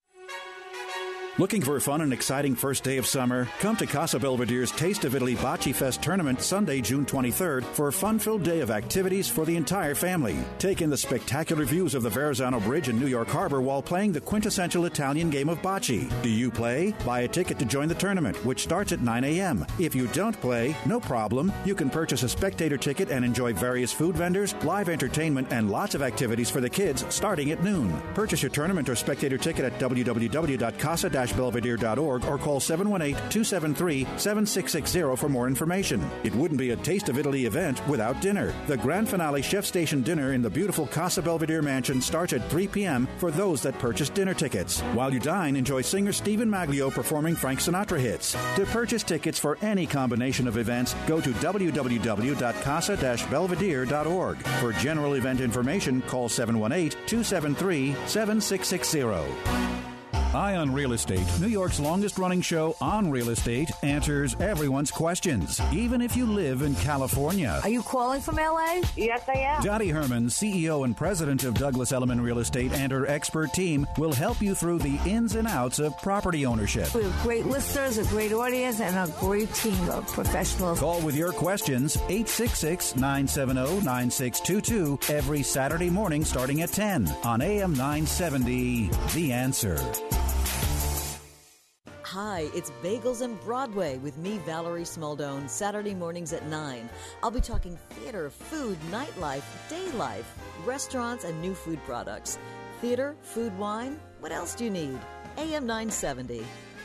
Looking for a fun and exciting first day of summer? Come to Casa Belvedere's Taste of Italy Bocce Fest Tournament Sunday, June twenty-third for a fun-filled day of activities for the entire family. Take in the spectacular views of the Verrazano Bridge in New York Harbor while playing the quintessential Italian game of bocce. Do you play? Buy a ticket to join the tournament, which starts at nine a.m. If you don't play, no problem. You can purchase a spectator ticket and enjoy various food vendors, live entertainment, and lots of activities for the kids starting at noon. Purchase your tournament or spectator ticket at w w w dot casa dash belvedere dot org or call seven one eight, two seven three, seven six six zero for more information. It wouldn't be a Taste of Italy event without dinner. The grand finale chef station dinner in the beautiful Casa Belvedere mansion starts at three p.m. for those that purchase dinner tickets. While you dine, enjoy singer Stephen Maglio performing Frank Sinatra hits. To purchase tickets for any combination of events, go to w w w dot casa dash belvedere dot org. For general event information, call seven one eight, two seven three, seven six six zero. Eye on Real Estate, New York's longest-running show on real estate, answers everyone's questions, even if you live in California. Are you calling from L A? Yes, I am. Dottie Herman, C E O and president of Douglas Elliman Real Estate, and her expert team will help you through the ins and outs of property ownership. We have great listeners, a great audience, and a great team of professionals. Call with your questions, eight six six, nine seven zero, nine six two two, every Saturday morning starting at ten on A M nine seventy, The Answer. Hi, it's Bagels and Broadway with me, Valerie Smaldone, Saturday mornings at nine. I'll be talking theater, food, nightlife, day life, restaurants, and new food products. Theater, food, wine, what else do you need? A M nine seventy.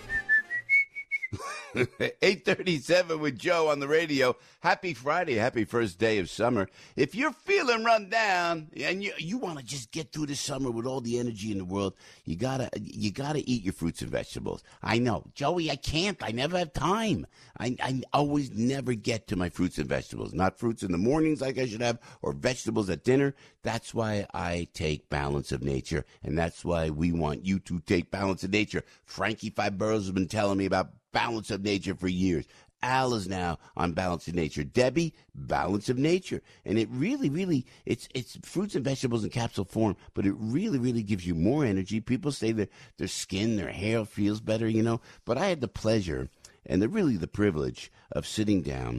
eight thirty-seven with Joe on the radio. Happy Friday. Happy first day of summer. If you're feeling run down and you you want to just get through the summer with all the energy in the world, you gotta you gotta eat your fruits and vegetables. I know, Joey, I can't. I never have time. I, I always never get to my fruits and vegetables. Not fruits in the mornings like I should have, or vegetables at dinner. That's why I take Balance of Nature, and that's why we want you to take Balance of Nature. Frankie Five Boroughs has been telling me about Balance of Nature for years. Al is now on Balance of Nature. Debbie, Balance of Nature. And it really, really, it's it's fruits and vegetables in capsule form, but it really, really gives you more energy. People say that their skin, their hair feels better, you know. But I had the pleasure and the really the privilege of sitting down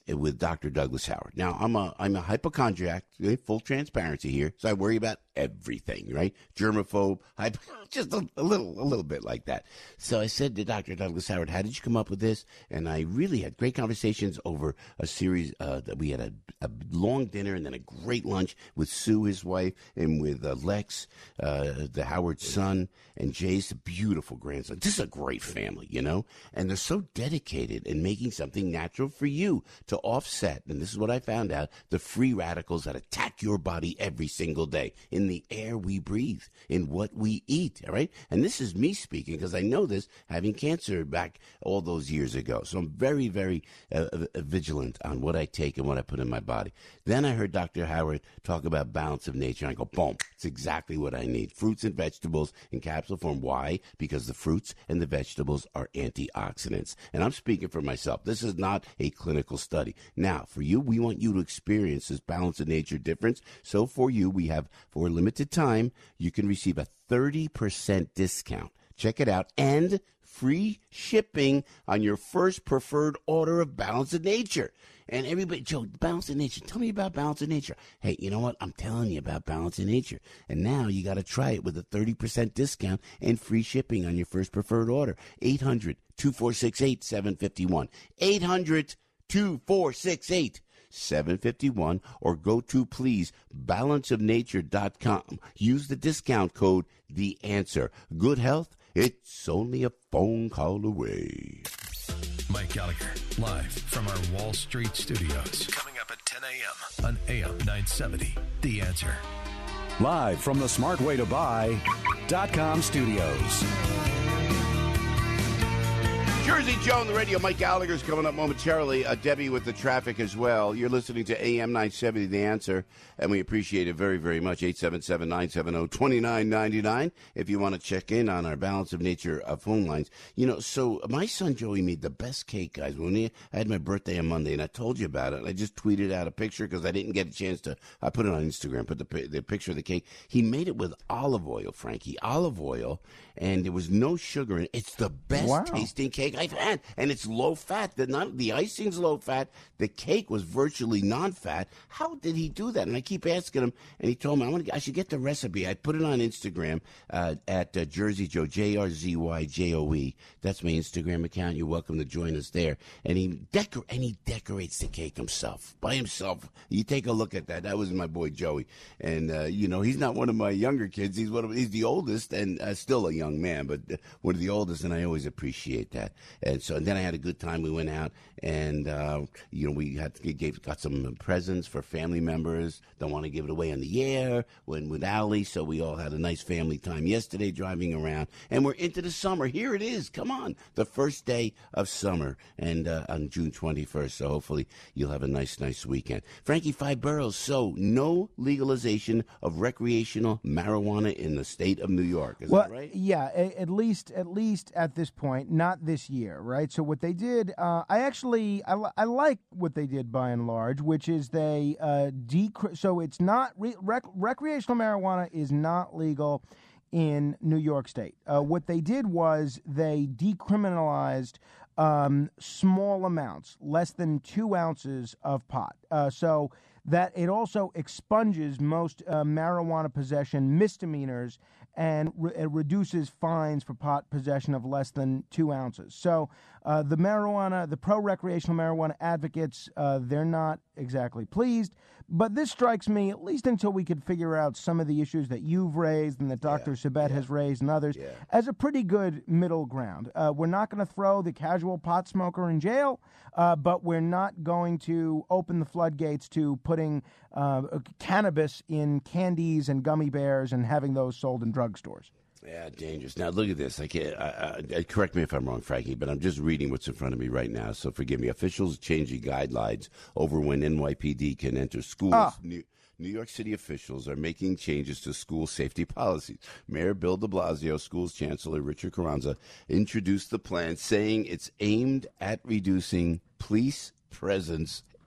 with Doctor Douglas Howard. Now, I'm a I'm a hypochondriac, full transparency here, so I worry about everything, right? Germaphobe, hypo, just a, a little a little bit like that. So I said to Doctor Douglas Howard, how did you come up with this? And I really had great conversations over a series uh, that we had a, a long dinner and then a great lunch with Sue, his wife, and with uh, Lex, uh, the Howard son, and Jay's beautiful grandson. This is a great family, you know? And they're so dedicated in making something natural for you to offset, and this is what I found out, the free radicals that attack your body every single day in the air we breathe, in what we eat, all right? And this is me speaking because I know this, having cancer back all those years ago. So I'm very, very uh, uh, vigilant on what I take and what I put in my body. Then I heard Doctor Howard talk about balance of nature, and I go, boom, it's exactly what I need. Fruits and vegetables in capsule form. Why? Because the fruits and the vegetables are antioxidants. And I'm speaking for myself. This is not a clinical study. Now, for you, we want you to experience this balance of nature difference. So for you, we have, for a limited time, you can receive a thirty percent discount. Check it out. And free shipping on your first preferred order of Balance of Nature. And everybody, Joe, Balance of Nature, tell me about Balance of Nature. Hey, you know what? I'm telling you about Balance of Nature. And now you got to try it with a thirty percent discount and free shipping on your first preferred order. eight hundred, two four six eight, seven five one. eight hundred, two four six eight, seven five one. Or go to, please, balance of nature dot com. Use the discount code The Answer. Good health, it's only a phone call away. Mike Gallagher, live from our Wall Street studios. Coming up at ten a.m. on A M nine seventy, The Answer. Live from the smart way to buy dot com studios. Jersey Joe on the radio. Mike Gallagher's coming up momentarily. Uh, Debbie with the traffic as well. You're listening to A M nine seventy, The Answer, and we appreciate it very, very much. eight seven seven, nine seven zero, two nine nine nine if you want to check in on our Balance of Nature uh, phone lines. You know, so my son Joey made the best cake, guys. When he, I had my birthday on Monday, and I told you about it. And I just tweeted out a picture because I didn't get a chance to. I put it on Instagram, put the, the picture of the cake. He made it with olive oil, Frankie. Olive oil, and there was no sugar in it. It's the best Wow. tasting cake I've had, and it's low fat. The not the icing's low fat. The cake was virtually non-fat. How did he do that? And I keep asking him, and he told me I want to. I should get the recipe. I put it on Instagram uh, at uh, Jersey Joe, J R Z Y J O E. That's my Instagram account. You're welcome to join us there. And he decor and he decorates the cake himself by himself. You take a look at that. That was my boy Joey, and uh, you know he's not one of my younger kids. He's one of he's the oldest, and uh, still a young man, but uh, one of the oldest, and I always appreciate that. And so, and then I had a good time. We went out, and uh, you know, we had we gave got some presents for family members. Don't want to give it away on the air. Went with Allie, so we all had a nice family time yesterday, driving around. And we're into the summer. Here it is. Come on, the first day of summer, and uh, on June twenty-first. So hopefully you'll have a nice, nice weekend. Frankie Five Boroughs. So no legalization of recreational marijuana in the state of New York. Is well, that right? Yeah, a- at least at least at this point, not this year, right? So what they did, uh, I actually I, li- I like what they did by and large, which is they uh, decre- so it's not re- rec- recreational marijuana is not legal in New York State. Uh, what they did was they decriminalized um, small amounts, less than two ounces of pot. Uh, so that it also expunges most uh, marijuana possession misdemeanors and re- it reduces fines for pot possession of less than two ounces. So uh, the marijuana, the pro-recreational marijuana advocates, uh, they're not exactly pleased. But this strikes me, at least until we could figure out some of the issues that you've raised and that Doctor Yeah, Sabet yeah. has raised and others, yeah. as a pretty good middle ground. Uh, we're not going to throw the casual pot smoker in jail, uh, but we're not going to open the floodgates to putting uh, cannabis in candies and gummy bears and having those sold in drugstores. Yeah, dangerous. Now, look at this. I can't, I, I, correct me if I'm wrong, Frankie, but I'm just reading what's in front of me right now, so forgive me. Officials changing guidelines over when N Y P D can enter schools. Ah. New, New York City officials are making changes to school safety policies. Mayor Bill de Blasio, schools chancellor Richard Carranza, introduced the plan, saying it's aimed at reducing police presence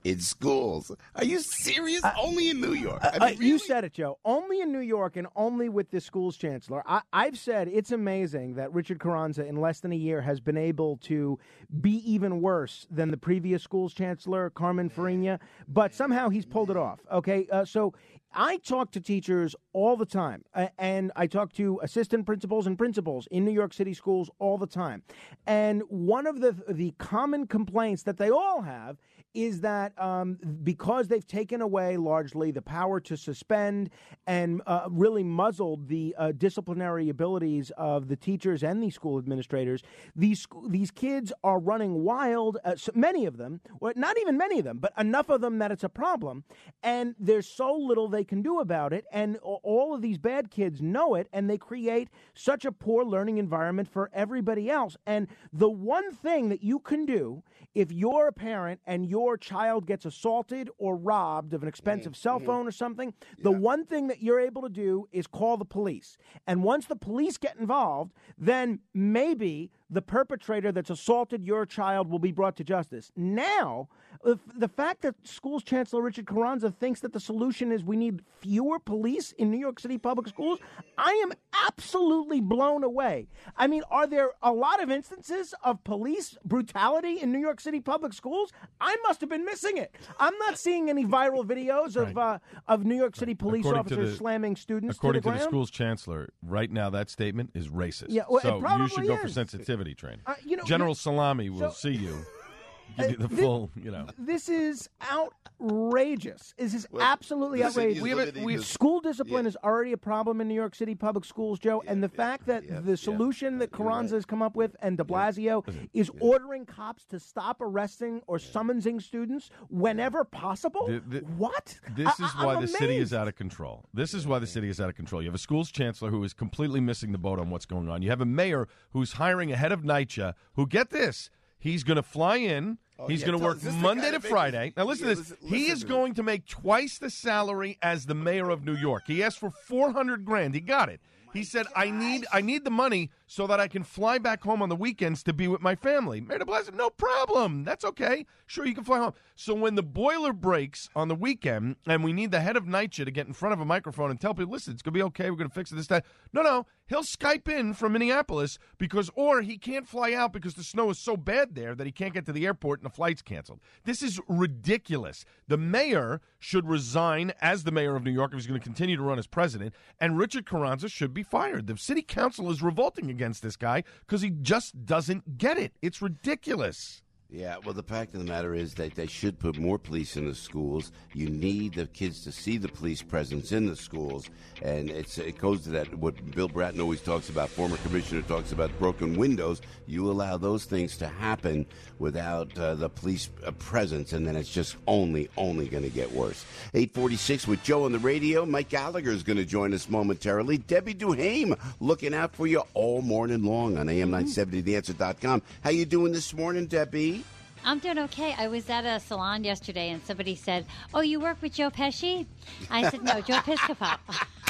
in schools. Are you serious? Uh, only in New York. I Uh, mean, uh, really? You said it, Joe. Only in New York and only with the school's chancellor. I, I've said it's amazing that Richard Carranza, in less than a year, has been able to be even worse than the previous school's chancellor, Carmen Farina, but somehow he's pulled it off. Okay, uh, so I talk to teachers all the time, uh, and I talk to assistant principals and principals in New York City schools all the time. And one of the the common complaints that they all have is that um, because they've taken away largely the power to suspend and uh, really muzzled the uh, disciplinary abilities of the teachers and the school administrators, these these kids are running wild, uh, so many of them, well, not even many of them, but enough of them that it's a problem, and there's so little they can do about it, and all of these bad kids know it, and they create such a poor learning environment for everybody else. And the one thing that you can do if you're a parent and your child gets assaulted or robbed of an expensive mm-hmm. cell phone or something, yeah. the one thing that you're able to do is call the police. And once the police get involved, then maybe the perpetrator that's assaulted your child will be brought to justice. Now, if the fact that school's chancellor Richard Carranza thinks that the solution is we need fewer police in New York City public schools, I am absolutely blown away. I mean, are there a lot of instances of police brutality in New York City public schools? I must have been missing it. I'm not seeing any viral videos of right. uh, of New York City police according officers the, slamming students according to the to ground. the school's chancellor, right now that statement is racist. Yeah, well, so it probably you should go is. for sensitivity training. Uh, you know, General Salami will so, see you. Give you the this, full, you know. This is outrageous. This is well, absolutely listen, outrageous. We have a, we, school discipline yeah. is already a problem in New York City public schools, Joe, yeah, and the yeah, fact that yeah, the solution yeah, that Carranza right. has come up with and de Blasio yeah. is yeah. ordering cops to stop arresting or summonsing students whenever possible. The, the, what? This I, is why I'm the amazed. city is out of control. This is why the city is out of control. You have a school's chancellor who is completely missing the boat on what's going on. You have a mayor who's hiring a head of NYCHA who, get this, he's going to fly in. Oh, He's yeah, going to work Monday to Friday. Now, listen yeah, to this. Listen, he listen is to going to make twice the salary as the mayor of New York. He asked for four hundred grand. He got it. He said, I need I need the money so that I can fly back home on the weekends to be with my family. Mayor de Blasio, no problem. That's okay. Sure, you can fly home. So when the boiler breaks on the weekend and we need the head of NYCHA to get in front of a microphone and tell people, listen, it's going to be okay. We're going to fix it this time. No, no. He'll Skype in from Minneapolis because, or he can't fly out because the snow is so bad there that he can't get to the airport and the flight's canceled. This is ridiculous. The mayor should resign as the mayor of New York if he's going to continue to run as president, and Richard Carranza should be fired. The city council is revolting against this guy because he just doesn't get it. It's ridiculous. Yeah, well, the fact of the matter is that they should put more police in the schools. You need the kids to see the police presence in the schools, and it's it goes to that what Bill Bratton always talks about. Former commissioner talks about broken windows. You allow those things to happen without uh, the police uh, presence, and then it's just only only going to get worse. eight forty-six with Joe on the radio. Mike Gallagher is going to join us momentarily. Debbie Duhame looking out for you all morning long on A M nine seventy the answer dot com. How you doing this morning, Debbie? I'm doing okay. I was at a salon yesterday, and somebody said, oh, you work with Joe Pesci? I said, no, Joe Piscopo.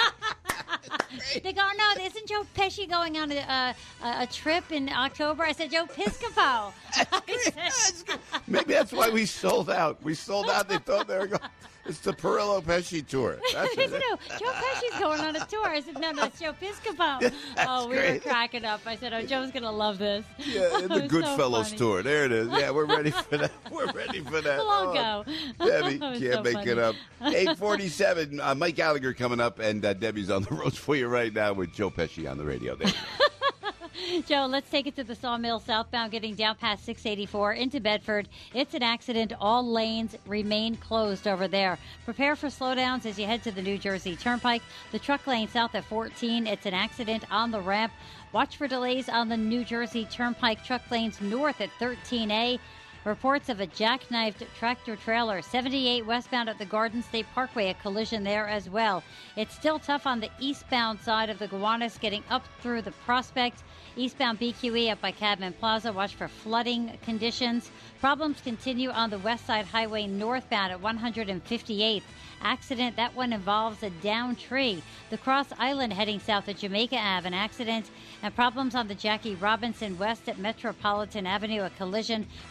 They go, no, isn't Joe Pesci going on a, a, a trip in October? I said, Joe Piscopo. Said, Maybe that's why we sold out. We sold out. They thought they were going. It's the Perillo Pesci tour. That's I said, no, Joe Pesci's going on a tour. I said, no, no, it's Joe Piscopo. Oh, we great. were cracking up. I said, oh, Joe's going to love this. Yeah, the Goodfellas so tour. There it is. Yeah, we're ready for that. We're ready for that. We'll all oh, go. Debbie can't so make funny. it up. eight forty-seven, uh, Mike Gallagher coming up, and uh, Debbie's on the road for you right now with Joe Pesci on the radio. There. Joe, let's take it to the Sawmill southbound, getting down past six eighty-four into Bedford. It's an accident. All lanes remain closed over there. Prepare for slowdowns as you head to the New Jersey Turnpike. The truck lane south at fourteen. It's an accident on the ramp. Watch for delays on the New Jersey Turnpike truck lanes north at thirteen A. Reports of a jackknifed tractor trailer. seventy-eight westbound at the Garden State Parkway, a collision there as well. It's still tough on the eastbound side of the Gowanus, getting up through the Prospect. Eastbound B Q E up by Cadman Plaza. Watch for flooding conditions. Problems continue on the West Side Highway northbound at one hundred fifty-eighth. Accident, that one involves a down tree. The Cross Island heading south at Jamaica Avenue, an accident. And problems on the Jackie Robinson West at Metropolitan Avenue, a collision. We're still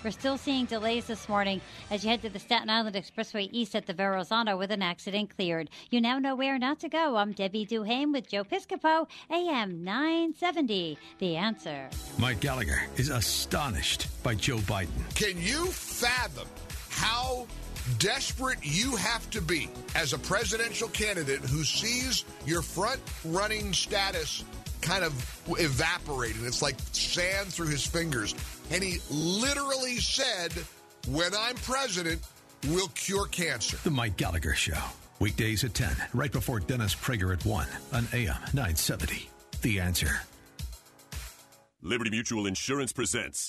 seeing delays this morning as you head to the Staten Island Expressway east at the Verrazano with an accident cleared. You now know where not to go. I'm Debbie Duhame with Joe Piscopo, A M nine seventy. The Answer. Mike Gallagher is astonished by Joe Biden. Can you fathom how desperate you have to be as a presidential candidate who sees your front-running status kind of evaporating? It's like sand through his fingers. And he literally said, when I'm president, we'll cure cancer. The Mike Gallagher Show. Weekdays at ten, right before Dennis Prager at one on A M nine seventy. The Answer. Liberty Mutual Insurance presents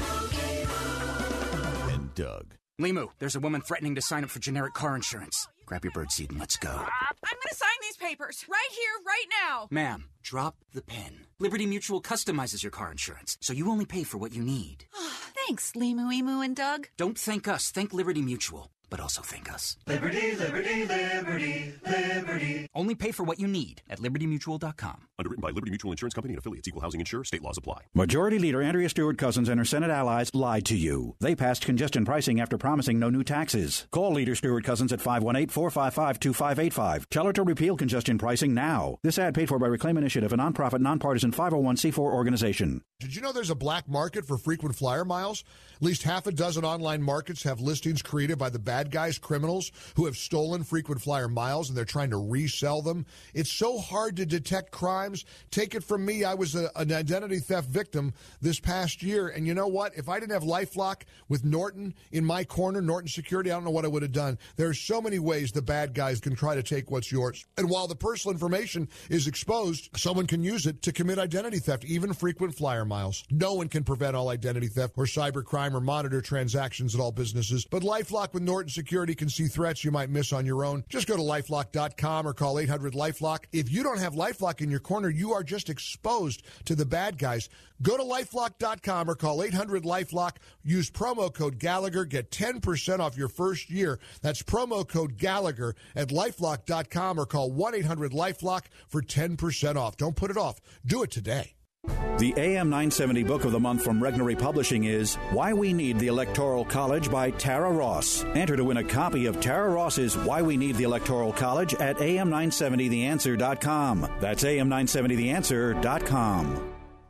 and Doug. Limu, there's a woman threatening to sign up for generic car insurance. Grab your birdseed and let's go. Uh, I'm going to sign these papers right here, right now. Ma'am, drop the pen. Liberty Mutual customizes your car insurance, so you only pay for what you need. Thanks, Limu, Emu, and Doug. Don't thank us, thank Liberty Mutual. But also thank us. Liberty, liberty, liberty, liberty. Only pay for what you need at liberty mutual dot com. Underwritten by Liberty Mutual Insurance Company and affiliates. Equal housing insurer. State laws apply. Majority Leader Andrea Stewart Cousins and her Senate allies lied to you. They passed congestion pricing after promising no new taxes. Call Leader Stewart Cousins at five one eight, four five five, two five eight five. Tell her to repeal congestion pricing now. This ad paid for by Reclaim Initiative, a nonprofit, nonpartisan five oh one c four organization. Did you know there's a black market for frequent flyer miles? At least half a dozen online markets have listings created by the bad guys, criminals, who have stolen frequent flyer miles, and they're trying to resell them. It's so hard to detect crimes. Take it from me, I was a, an identity theft victim this past year, and you know what? If I didn't have LifeLock with Norton in my corner, Norton Security, I don't know what I would have done. There are so many ways the bad guys can try to take what's yours. And while the personal information is exposed, someone can use it to commit identity theft, even frequent flyer miles. No one can prevent all identity theft or cybercrime or monitor transactions at all businesses, but LifeLock with Norton Security can see threats you might miss on your own. Just go to lifelock dot com or call eight hundred LifeLock. If you don't have LifeLock in your corner, you are just exposed to the bad guys. Go to lifelock dot com or call eight hundred LifeLock. Use promo code Gallagher. Get ten percent off your first year. That's promo code Gallagher at lifelock dot com or call one eight hundred LifeLock for ten percent off. Don't put it off. Do it today. The A M nine seventy book of the month from Regnery Publishing is Why We Need the Electoral College by Tara Ross. Enter to win a copy of Tara Ross's Why We Need the Electoral College at A M nine seventy the answer dot com. That's A M nine seventy the answer dot com.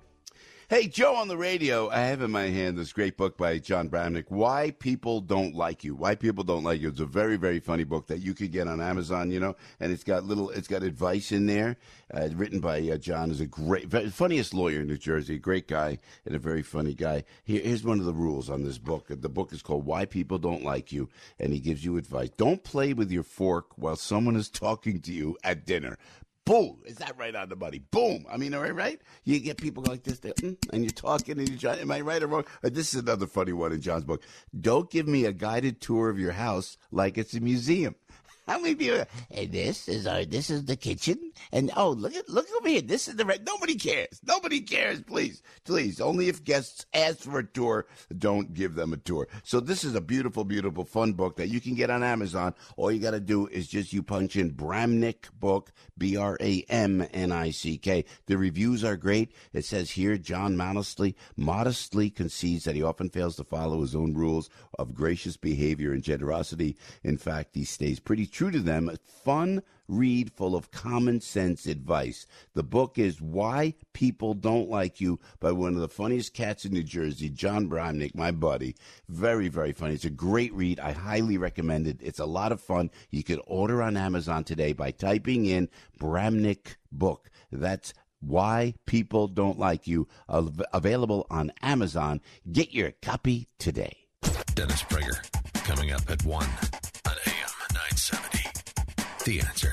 Hey, Joe on the radio. I have in my hand this great book by John Bramnick, Why People Don't Like You. Why People Don't Like You. It's a very, very funny book that you could get on Amazon, you know, and it's got little, it's got advice in there, uh, written by uh, John, who's a great, very, funniest lawyer in New Jersey, a great guy and a very funny guy. Here, here's one of the rules on this book. The book is called Why People Don't Like You, and he gives you advice. Don't play with your fork while someone is talking to you at dinner. Boom! Is that right on the money? Boom! I mean, all right, right? You get people like this, they, mm, and you're talking, and you're trying, am I right or wrong? Uh, this is another funny one in John's book. Don't give me a guided tour of your house like it's a museum. How many people? And this is our, this is the kitchen, and oh, look at, look over here. This is the red. Nobody cares. Nobody cares. Please, please. Only if guests ask for a tour, don't give them a tour. So this is a beautiful, beautiful, fun book that you can get on Amazon. All you got to do is just you punch in Bramnick book, B R A M N I C K. The reviews are great. It says here, John modestly, modestly concedes that he often fails to follow his own rules of gracious behavior and generosity. In fact, he stays pretty true to them. A fun read full of common sense advice. The book is Why People Don't Like You by one of the funniest cats in New Jersey, John Bramnick, my buddy. Very, very funny. It's a great read. I highly recommend it. It's a lot of fun. You can order on Amazon today by typing in Bramnick book. That's Why People Don't Like You, av- available on Amazon. Get your copy today. Dennis Prager, coming up at one on A M nine seventy. The Answer.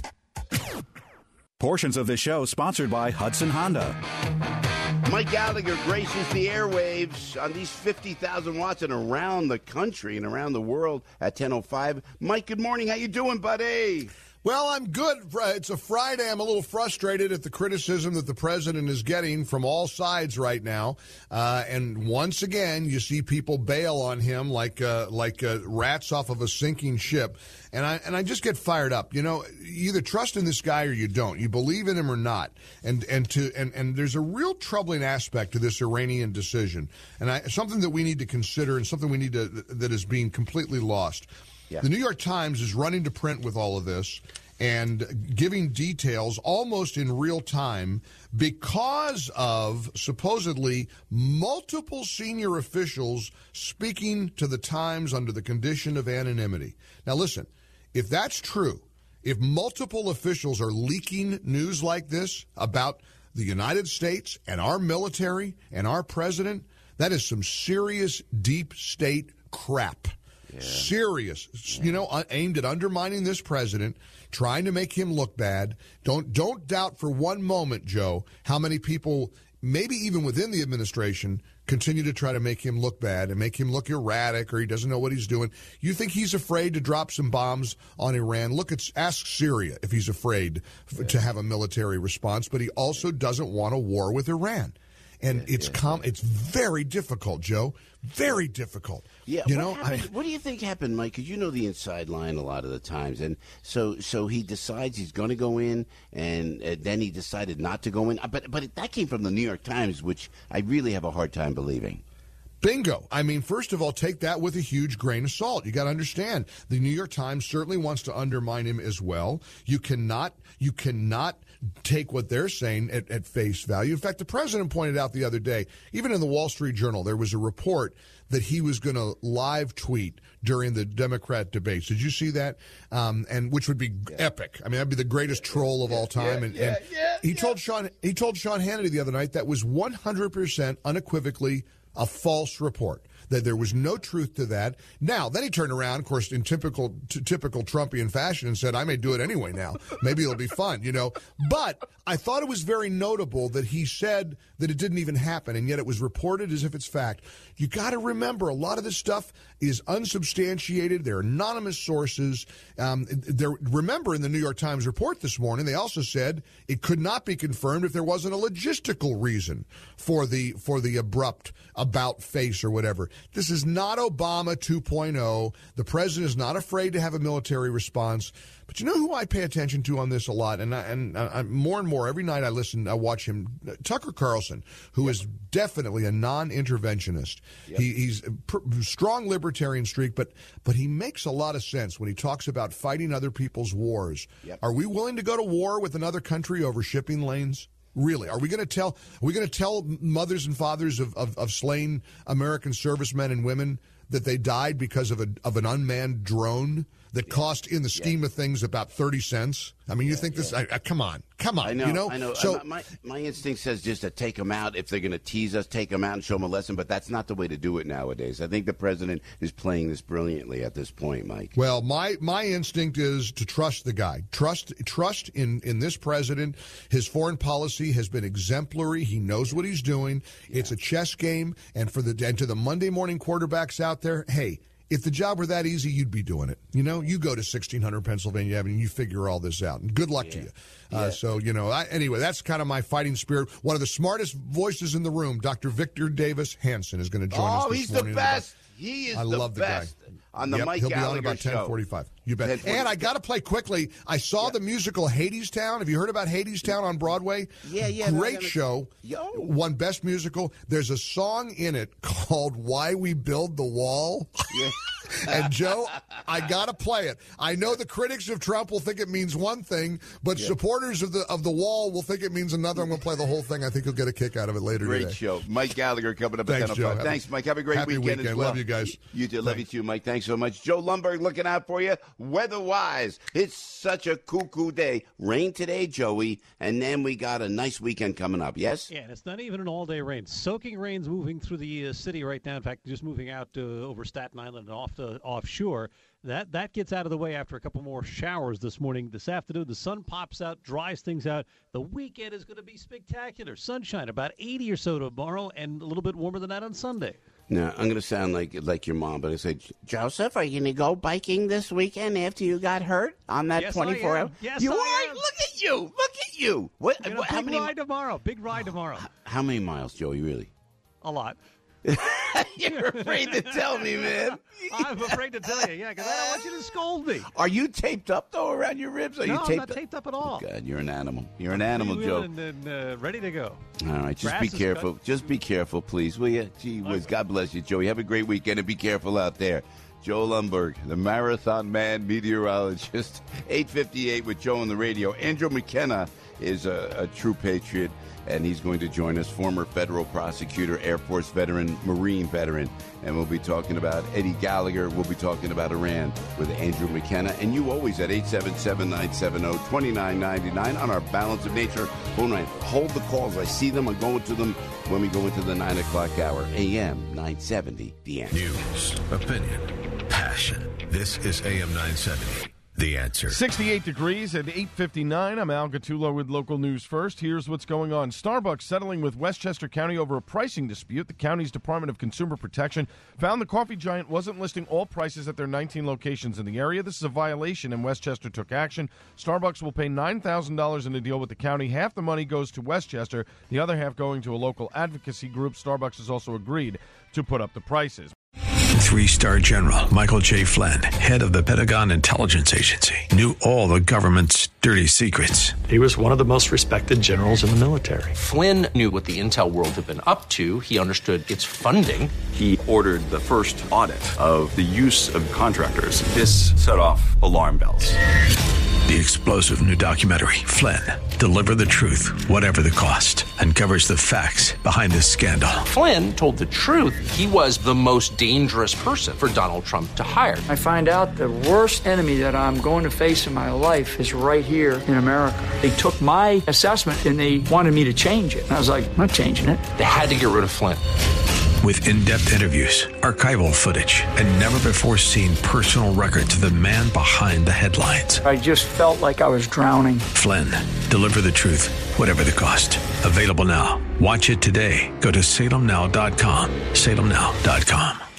Portions of this show sponsored by Hudson Honda. Mike Gallagher graces the airwaves on these fifty thousand watts and around the country and around the world at ten oh five. Mike, good morning. How you doing, buddy? Well, I'm good. It's a Friday. I'm a little frustrated at the criticism that the president is getting from all sides right now. Uh, and once again, you see people bail on him like uh, like uh, rats off of a sinking ship. And I and I just get fired up. You know, you either trust in this guy or you don't. You believe in him or not. And and to and, and there's a real troubling aspect to this Iranian decision, and I, something that we need to consider, and something we need to that is being completely lost. Yeah. The New York Times is running to print with all of this and giving details almost in real time because of supposedly multiple senior officials speaking to the Times under the condition of anonymity. Now, listen, if that's true, if multiple officials are leaking news like this about the United States and our military and our president, that is some serious deep state crap. Yeah. Serious, yeah. you know, aimed at undermining this president, trying to make him look bad. Don't don't doubt for one moment, Joe, how many people, maybe even within the administration, continue to try to make him look bad and make him look erratic or he doesn't know what he's doing. You think he's afraid to drop some bombs on Iran? Look, it's, ask Syria if he's afraid yeah. to have a military response, but he also doesn't want a war with Iran. And yeah, it's yeah, com- yeah. it's very difficult, Joe. Very difficult. Yeah, you what know. happened, I, what do you think happened, Mike? Because you know the inside line a lot of the times, and so so he decides he's going to go in, and uh, then he decided not to go in. But but that came from the New York Times, which I really have a hard time believing. Bingo. I mean, first of all, take that with a huge grain of salt. You got to understand, the New York Times certainly wants to undermine him as well. You cannot, you cannot take what they're saying at, at face value. In fact, the president pointed out the other day, even in the Wall Street Journal, there was a report that he was going to live tweet during the Democrat debates. Did you see that? Um, and which would be yeah. epic. I mean, that'd be the greatest troll of all time. Yeah, and, yeah, and yeah, he yeah. told Sean, he told Sean Hannity the other night that was one hundred percent unequivocally a false report, that there was no truth to that. Now, then he turned around, of course, in typical t- typical Trumpian fashion and said, I may do it anyway now. Maybe it'll be fun, you know. But I thought it was very notable that he said that it didn't even happen, and yet it was reported as if it's fact. You got to remember, a lot of this stuff is unsubstantiated. They're anonymous sources. Um, they're, remember, in the New York Times report this morning, they also said it could not be confirmed if there wasn't a logistical reason for the for the abrupt about face or whatever. This is not Obama two point oh. The president is not afraid to have a military response. But you know who I pay attention to on this a lot, and I, and I, more and more every night I listen, I watch him, Tucker Carlson, who yep. is definitely a non-interventionist. Yep. He, he's a pr- strong libertarian streak, but but he makes a lot of sense when he talks about fighting other people's wars. Yep. Are we willing to go to war with another country over shipping lanes? Really, are we going to tell? Are we going to tell mothers and fathers of, of, of slain American servicemen and women that they died because of a of an unmanned drone that yeah. cost, in the scheme yeah. of things, about thirty cents? I mean, you yeah, think this? Yeah. I, I, come on, come on. I know. You know. I know. So uh, my my instinct says just to take them out. If they're going to tease us, take them out and show them a lesson. But that's not the way to do it nowadays. I think the president is playing this brilliantly at this point, Mike. Well, my my instinct is to trust the guy. Trust trust in in this president. His foreign policy has been exemplary. He knows what he's doing. Yeah. It's a chess game. And for the and to the Monday morning quarterbacks out there, hey. If the job were that easy, you'd be doing it. You know, you go to sixteen hundred Pennsylvania Avenue and you figure all this out. And good luck yeah. to you. Uh, yeah. So, you know, I, anyway, that's kind of my fighting spirit. One of the smartest voices in the room, Doctor Victor Davis Hanson, is going to join oh, us this he's morning. the best. He is I the love best. The guy. On the yep, Mike he'll be Gallagher on about ten forty-five. You bet. ten forty-five. And I got to play quickly. I saw yeah. the musical Hadestown. Have you heard about Hadestown on Broadway? Yeah, yeah. Great gonna... show. Yo. Won Best Musical. There's a song in it called Why We Build the Wall. Yeah. And, Joe, I got to play it. I know the critics of Trump will think it means one thing, but yeah. supporters of the of the wall will think it means another. I'm going to play the whole thing. I think you'll get a kick out of it later Great today. Great show. Mike Gallagher coming up Thanks, at ten Joe. o'clock. Thanks, Mike. Have a great happy weekend, weekend as well. Love you guys. You too. Love you too, Mike. Thanks so much. Joe Lundberg looking out for you weather-wise. It's such a cuckoo day. Rain today, Joey, and then we got a nice weekend coming up, yes? Yeah, and it's not even an all-day rain. Soaking rain's moving through the uh, city right now. In fact, just moving out uh, over Staten Island and off to offshore. That that gets out of the way after a couple more showers this morning. This afternoon, the sun pops out, dries things out. The weekend is going to be spectacular. Sunshine, about eighty or so tomorrow, and a little bit warmer than that on Sunday. No, I'm going to sound like like your mom, but I say, Joseph, are you going to go biking this weekend after you got hurt on that Yes, twenty-four I am. hour? Yes, you I are. am. Look at you. Look at you. What? Got a what big how many? ride tomorrow. Big ride tomorrow. How many miles, Joey? Really? A lot. You're afraid to tell me, man. I'm afraid to tell you, yeah, because I don't want you to scold me. Are you taped up though around your ribs? Are no, you I'm taped not up? taped up at all. God, you're an animal. You're an animal, Joe. And, and uh, ready to go. All right, just Grass be is careful. cut. Just be careful, please, will you? Gee whiz, God bless you, Joey. Have a great weekend and be careful out there. Joe Lundberg, the Marathon Man meteorologist, eight fifty-eight with Joe on the radio. Andrew McKenna is a, a true patriot, and he's going to join us, former federal prosecutor, Air Force veteran, Marine veteran, and we'll be talking about Eddie Gallagher. We'll be talking about Iran with Andrew McKenna, and you always at eight seven seven, nine seven zero, two nine nine nine on our Balance of Nature phone line. Hold the calls. I see them. I'm going to them when we go into the nine o'clock hour. A M nine seventy, The Answer. News, opinion, passion. This is A M nine seventy. The Answer. sixty-eight degrees at eight fifty-nine. I'm Al Gattulo with local news first. Here's what's going on. Starbucks settling with Westchester County over a pricing dispute. The county's Department of Consumer Protection found the coffee giant wasn't listing all prices at their nineteen locations in the area. This is a violation, and Westchester took action. Starbucks will pay nine thousand dollars in a deal with the county. Half the money goes to Westchester, the other half going to a local advocacy group. Starbucks has also agreed to put up the prices. Three-star General Michael J. Flynn, head of the Pentagon Intelligence Agency, knew all the government's dirty secrets. He was one of the most respected generals in the military. Flynn knew what the intel world had been up to. He understood its funding. He ordered the first audit of the use of contractors. This set off alarm bells. The explosive new documentary, Flynn, Deliver the Truth, Whatever the Cost, uncovers the facts behind this scandal. Flynn told the truth. He was the most dangerous person for Donald Trump to hire. I find out the worst enemy that I'm going to face in my life is right here in America. They took my assessment and they wanted me to change it. And I was like, I'm not changing it. They had to get rid of Flynn. With in-depth interviews, archival footage, and never-before-seen personal records of the man behind the headlines. I just felt like I was drowning. Flynn, Deliver the Truth, Whatever the Cost. Available now. Watch it today. Go to salem now dot com. salem now dot com.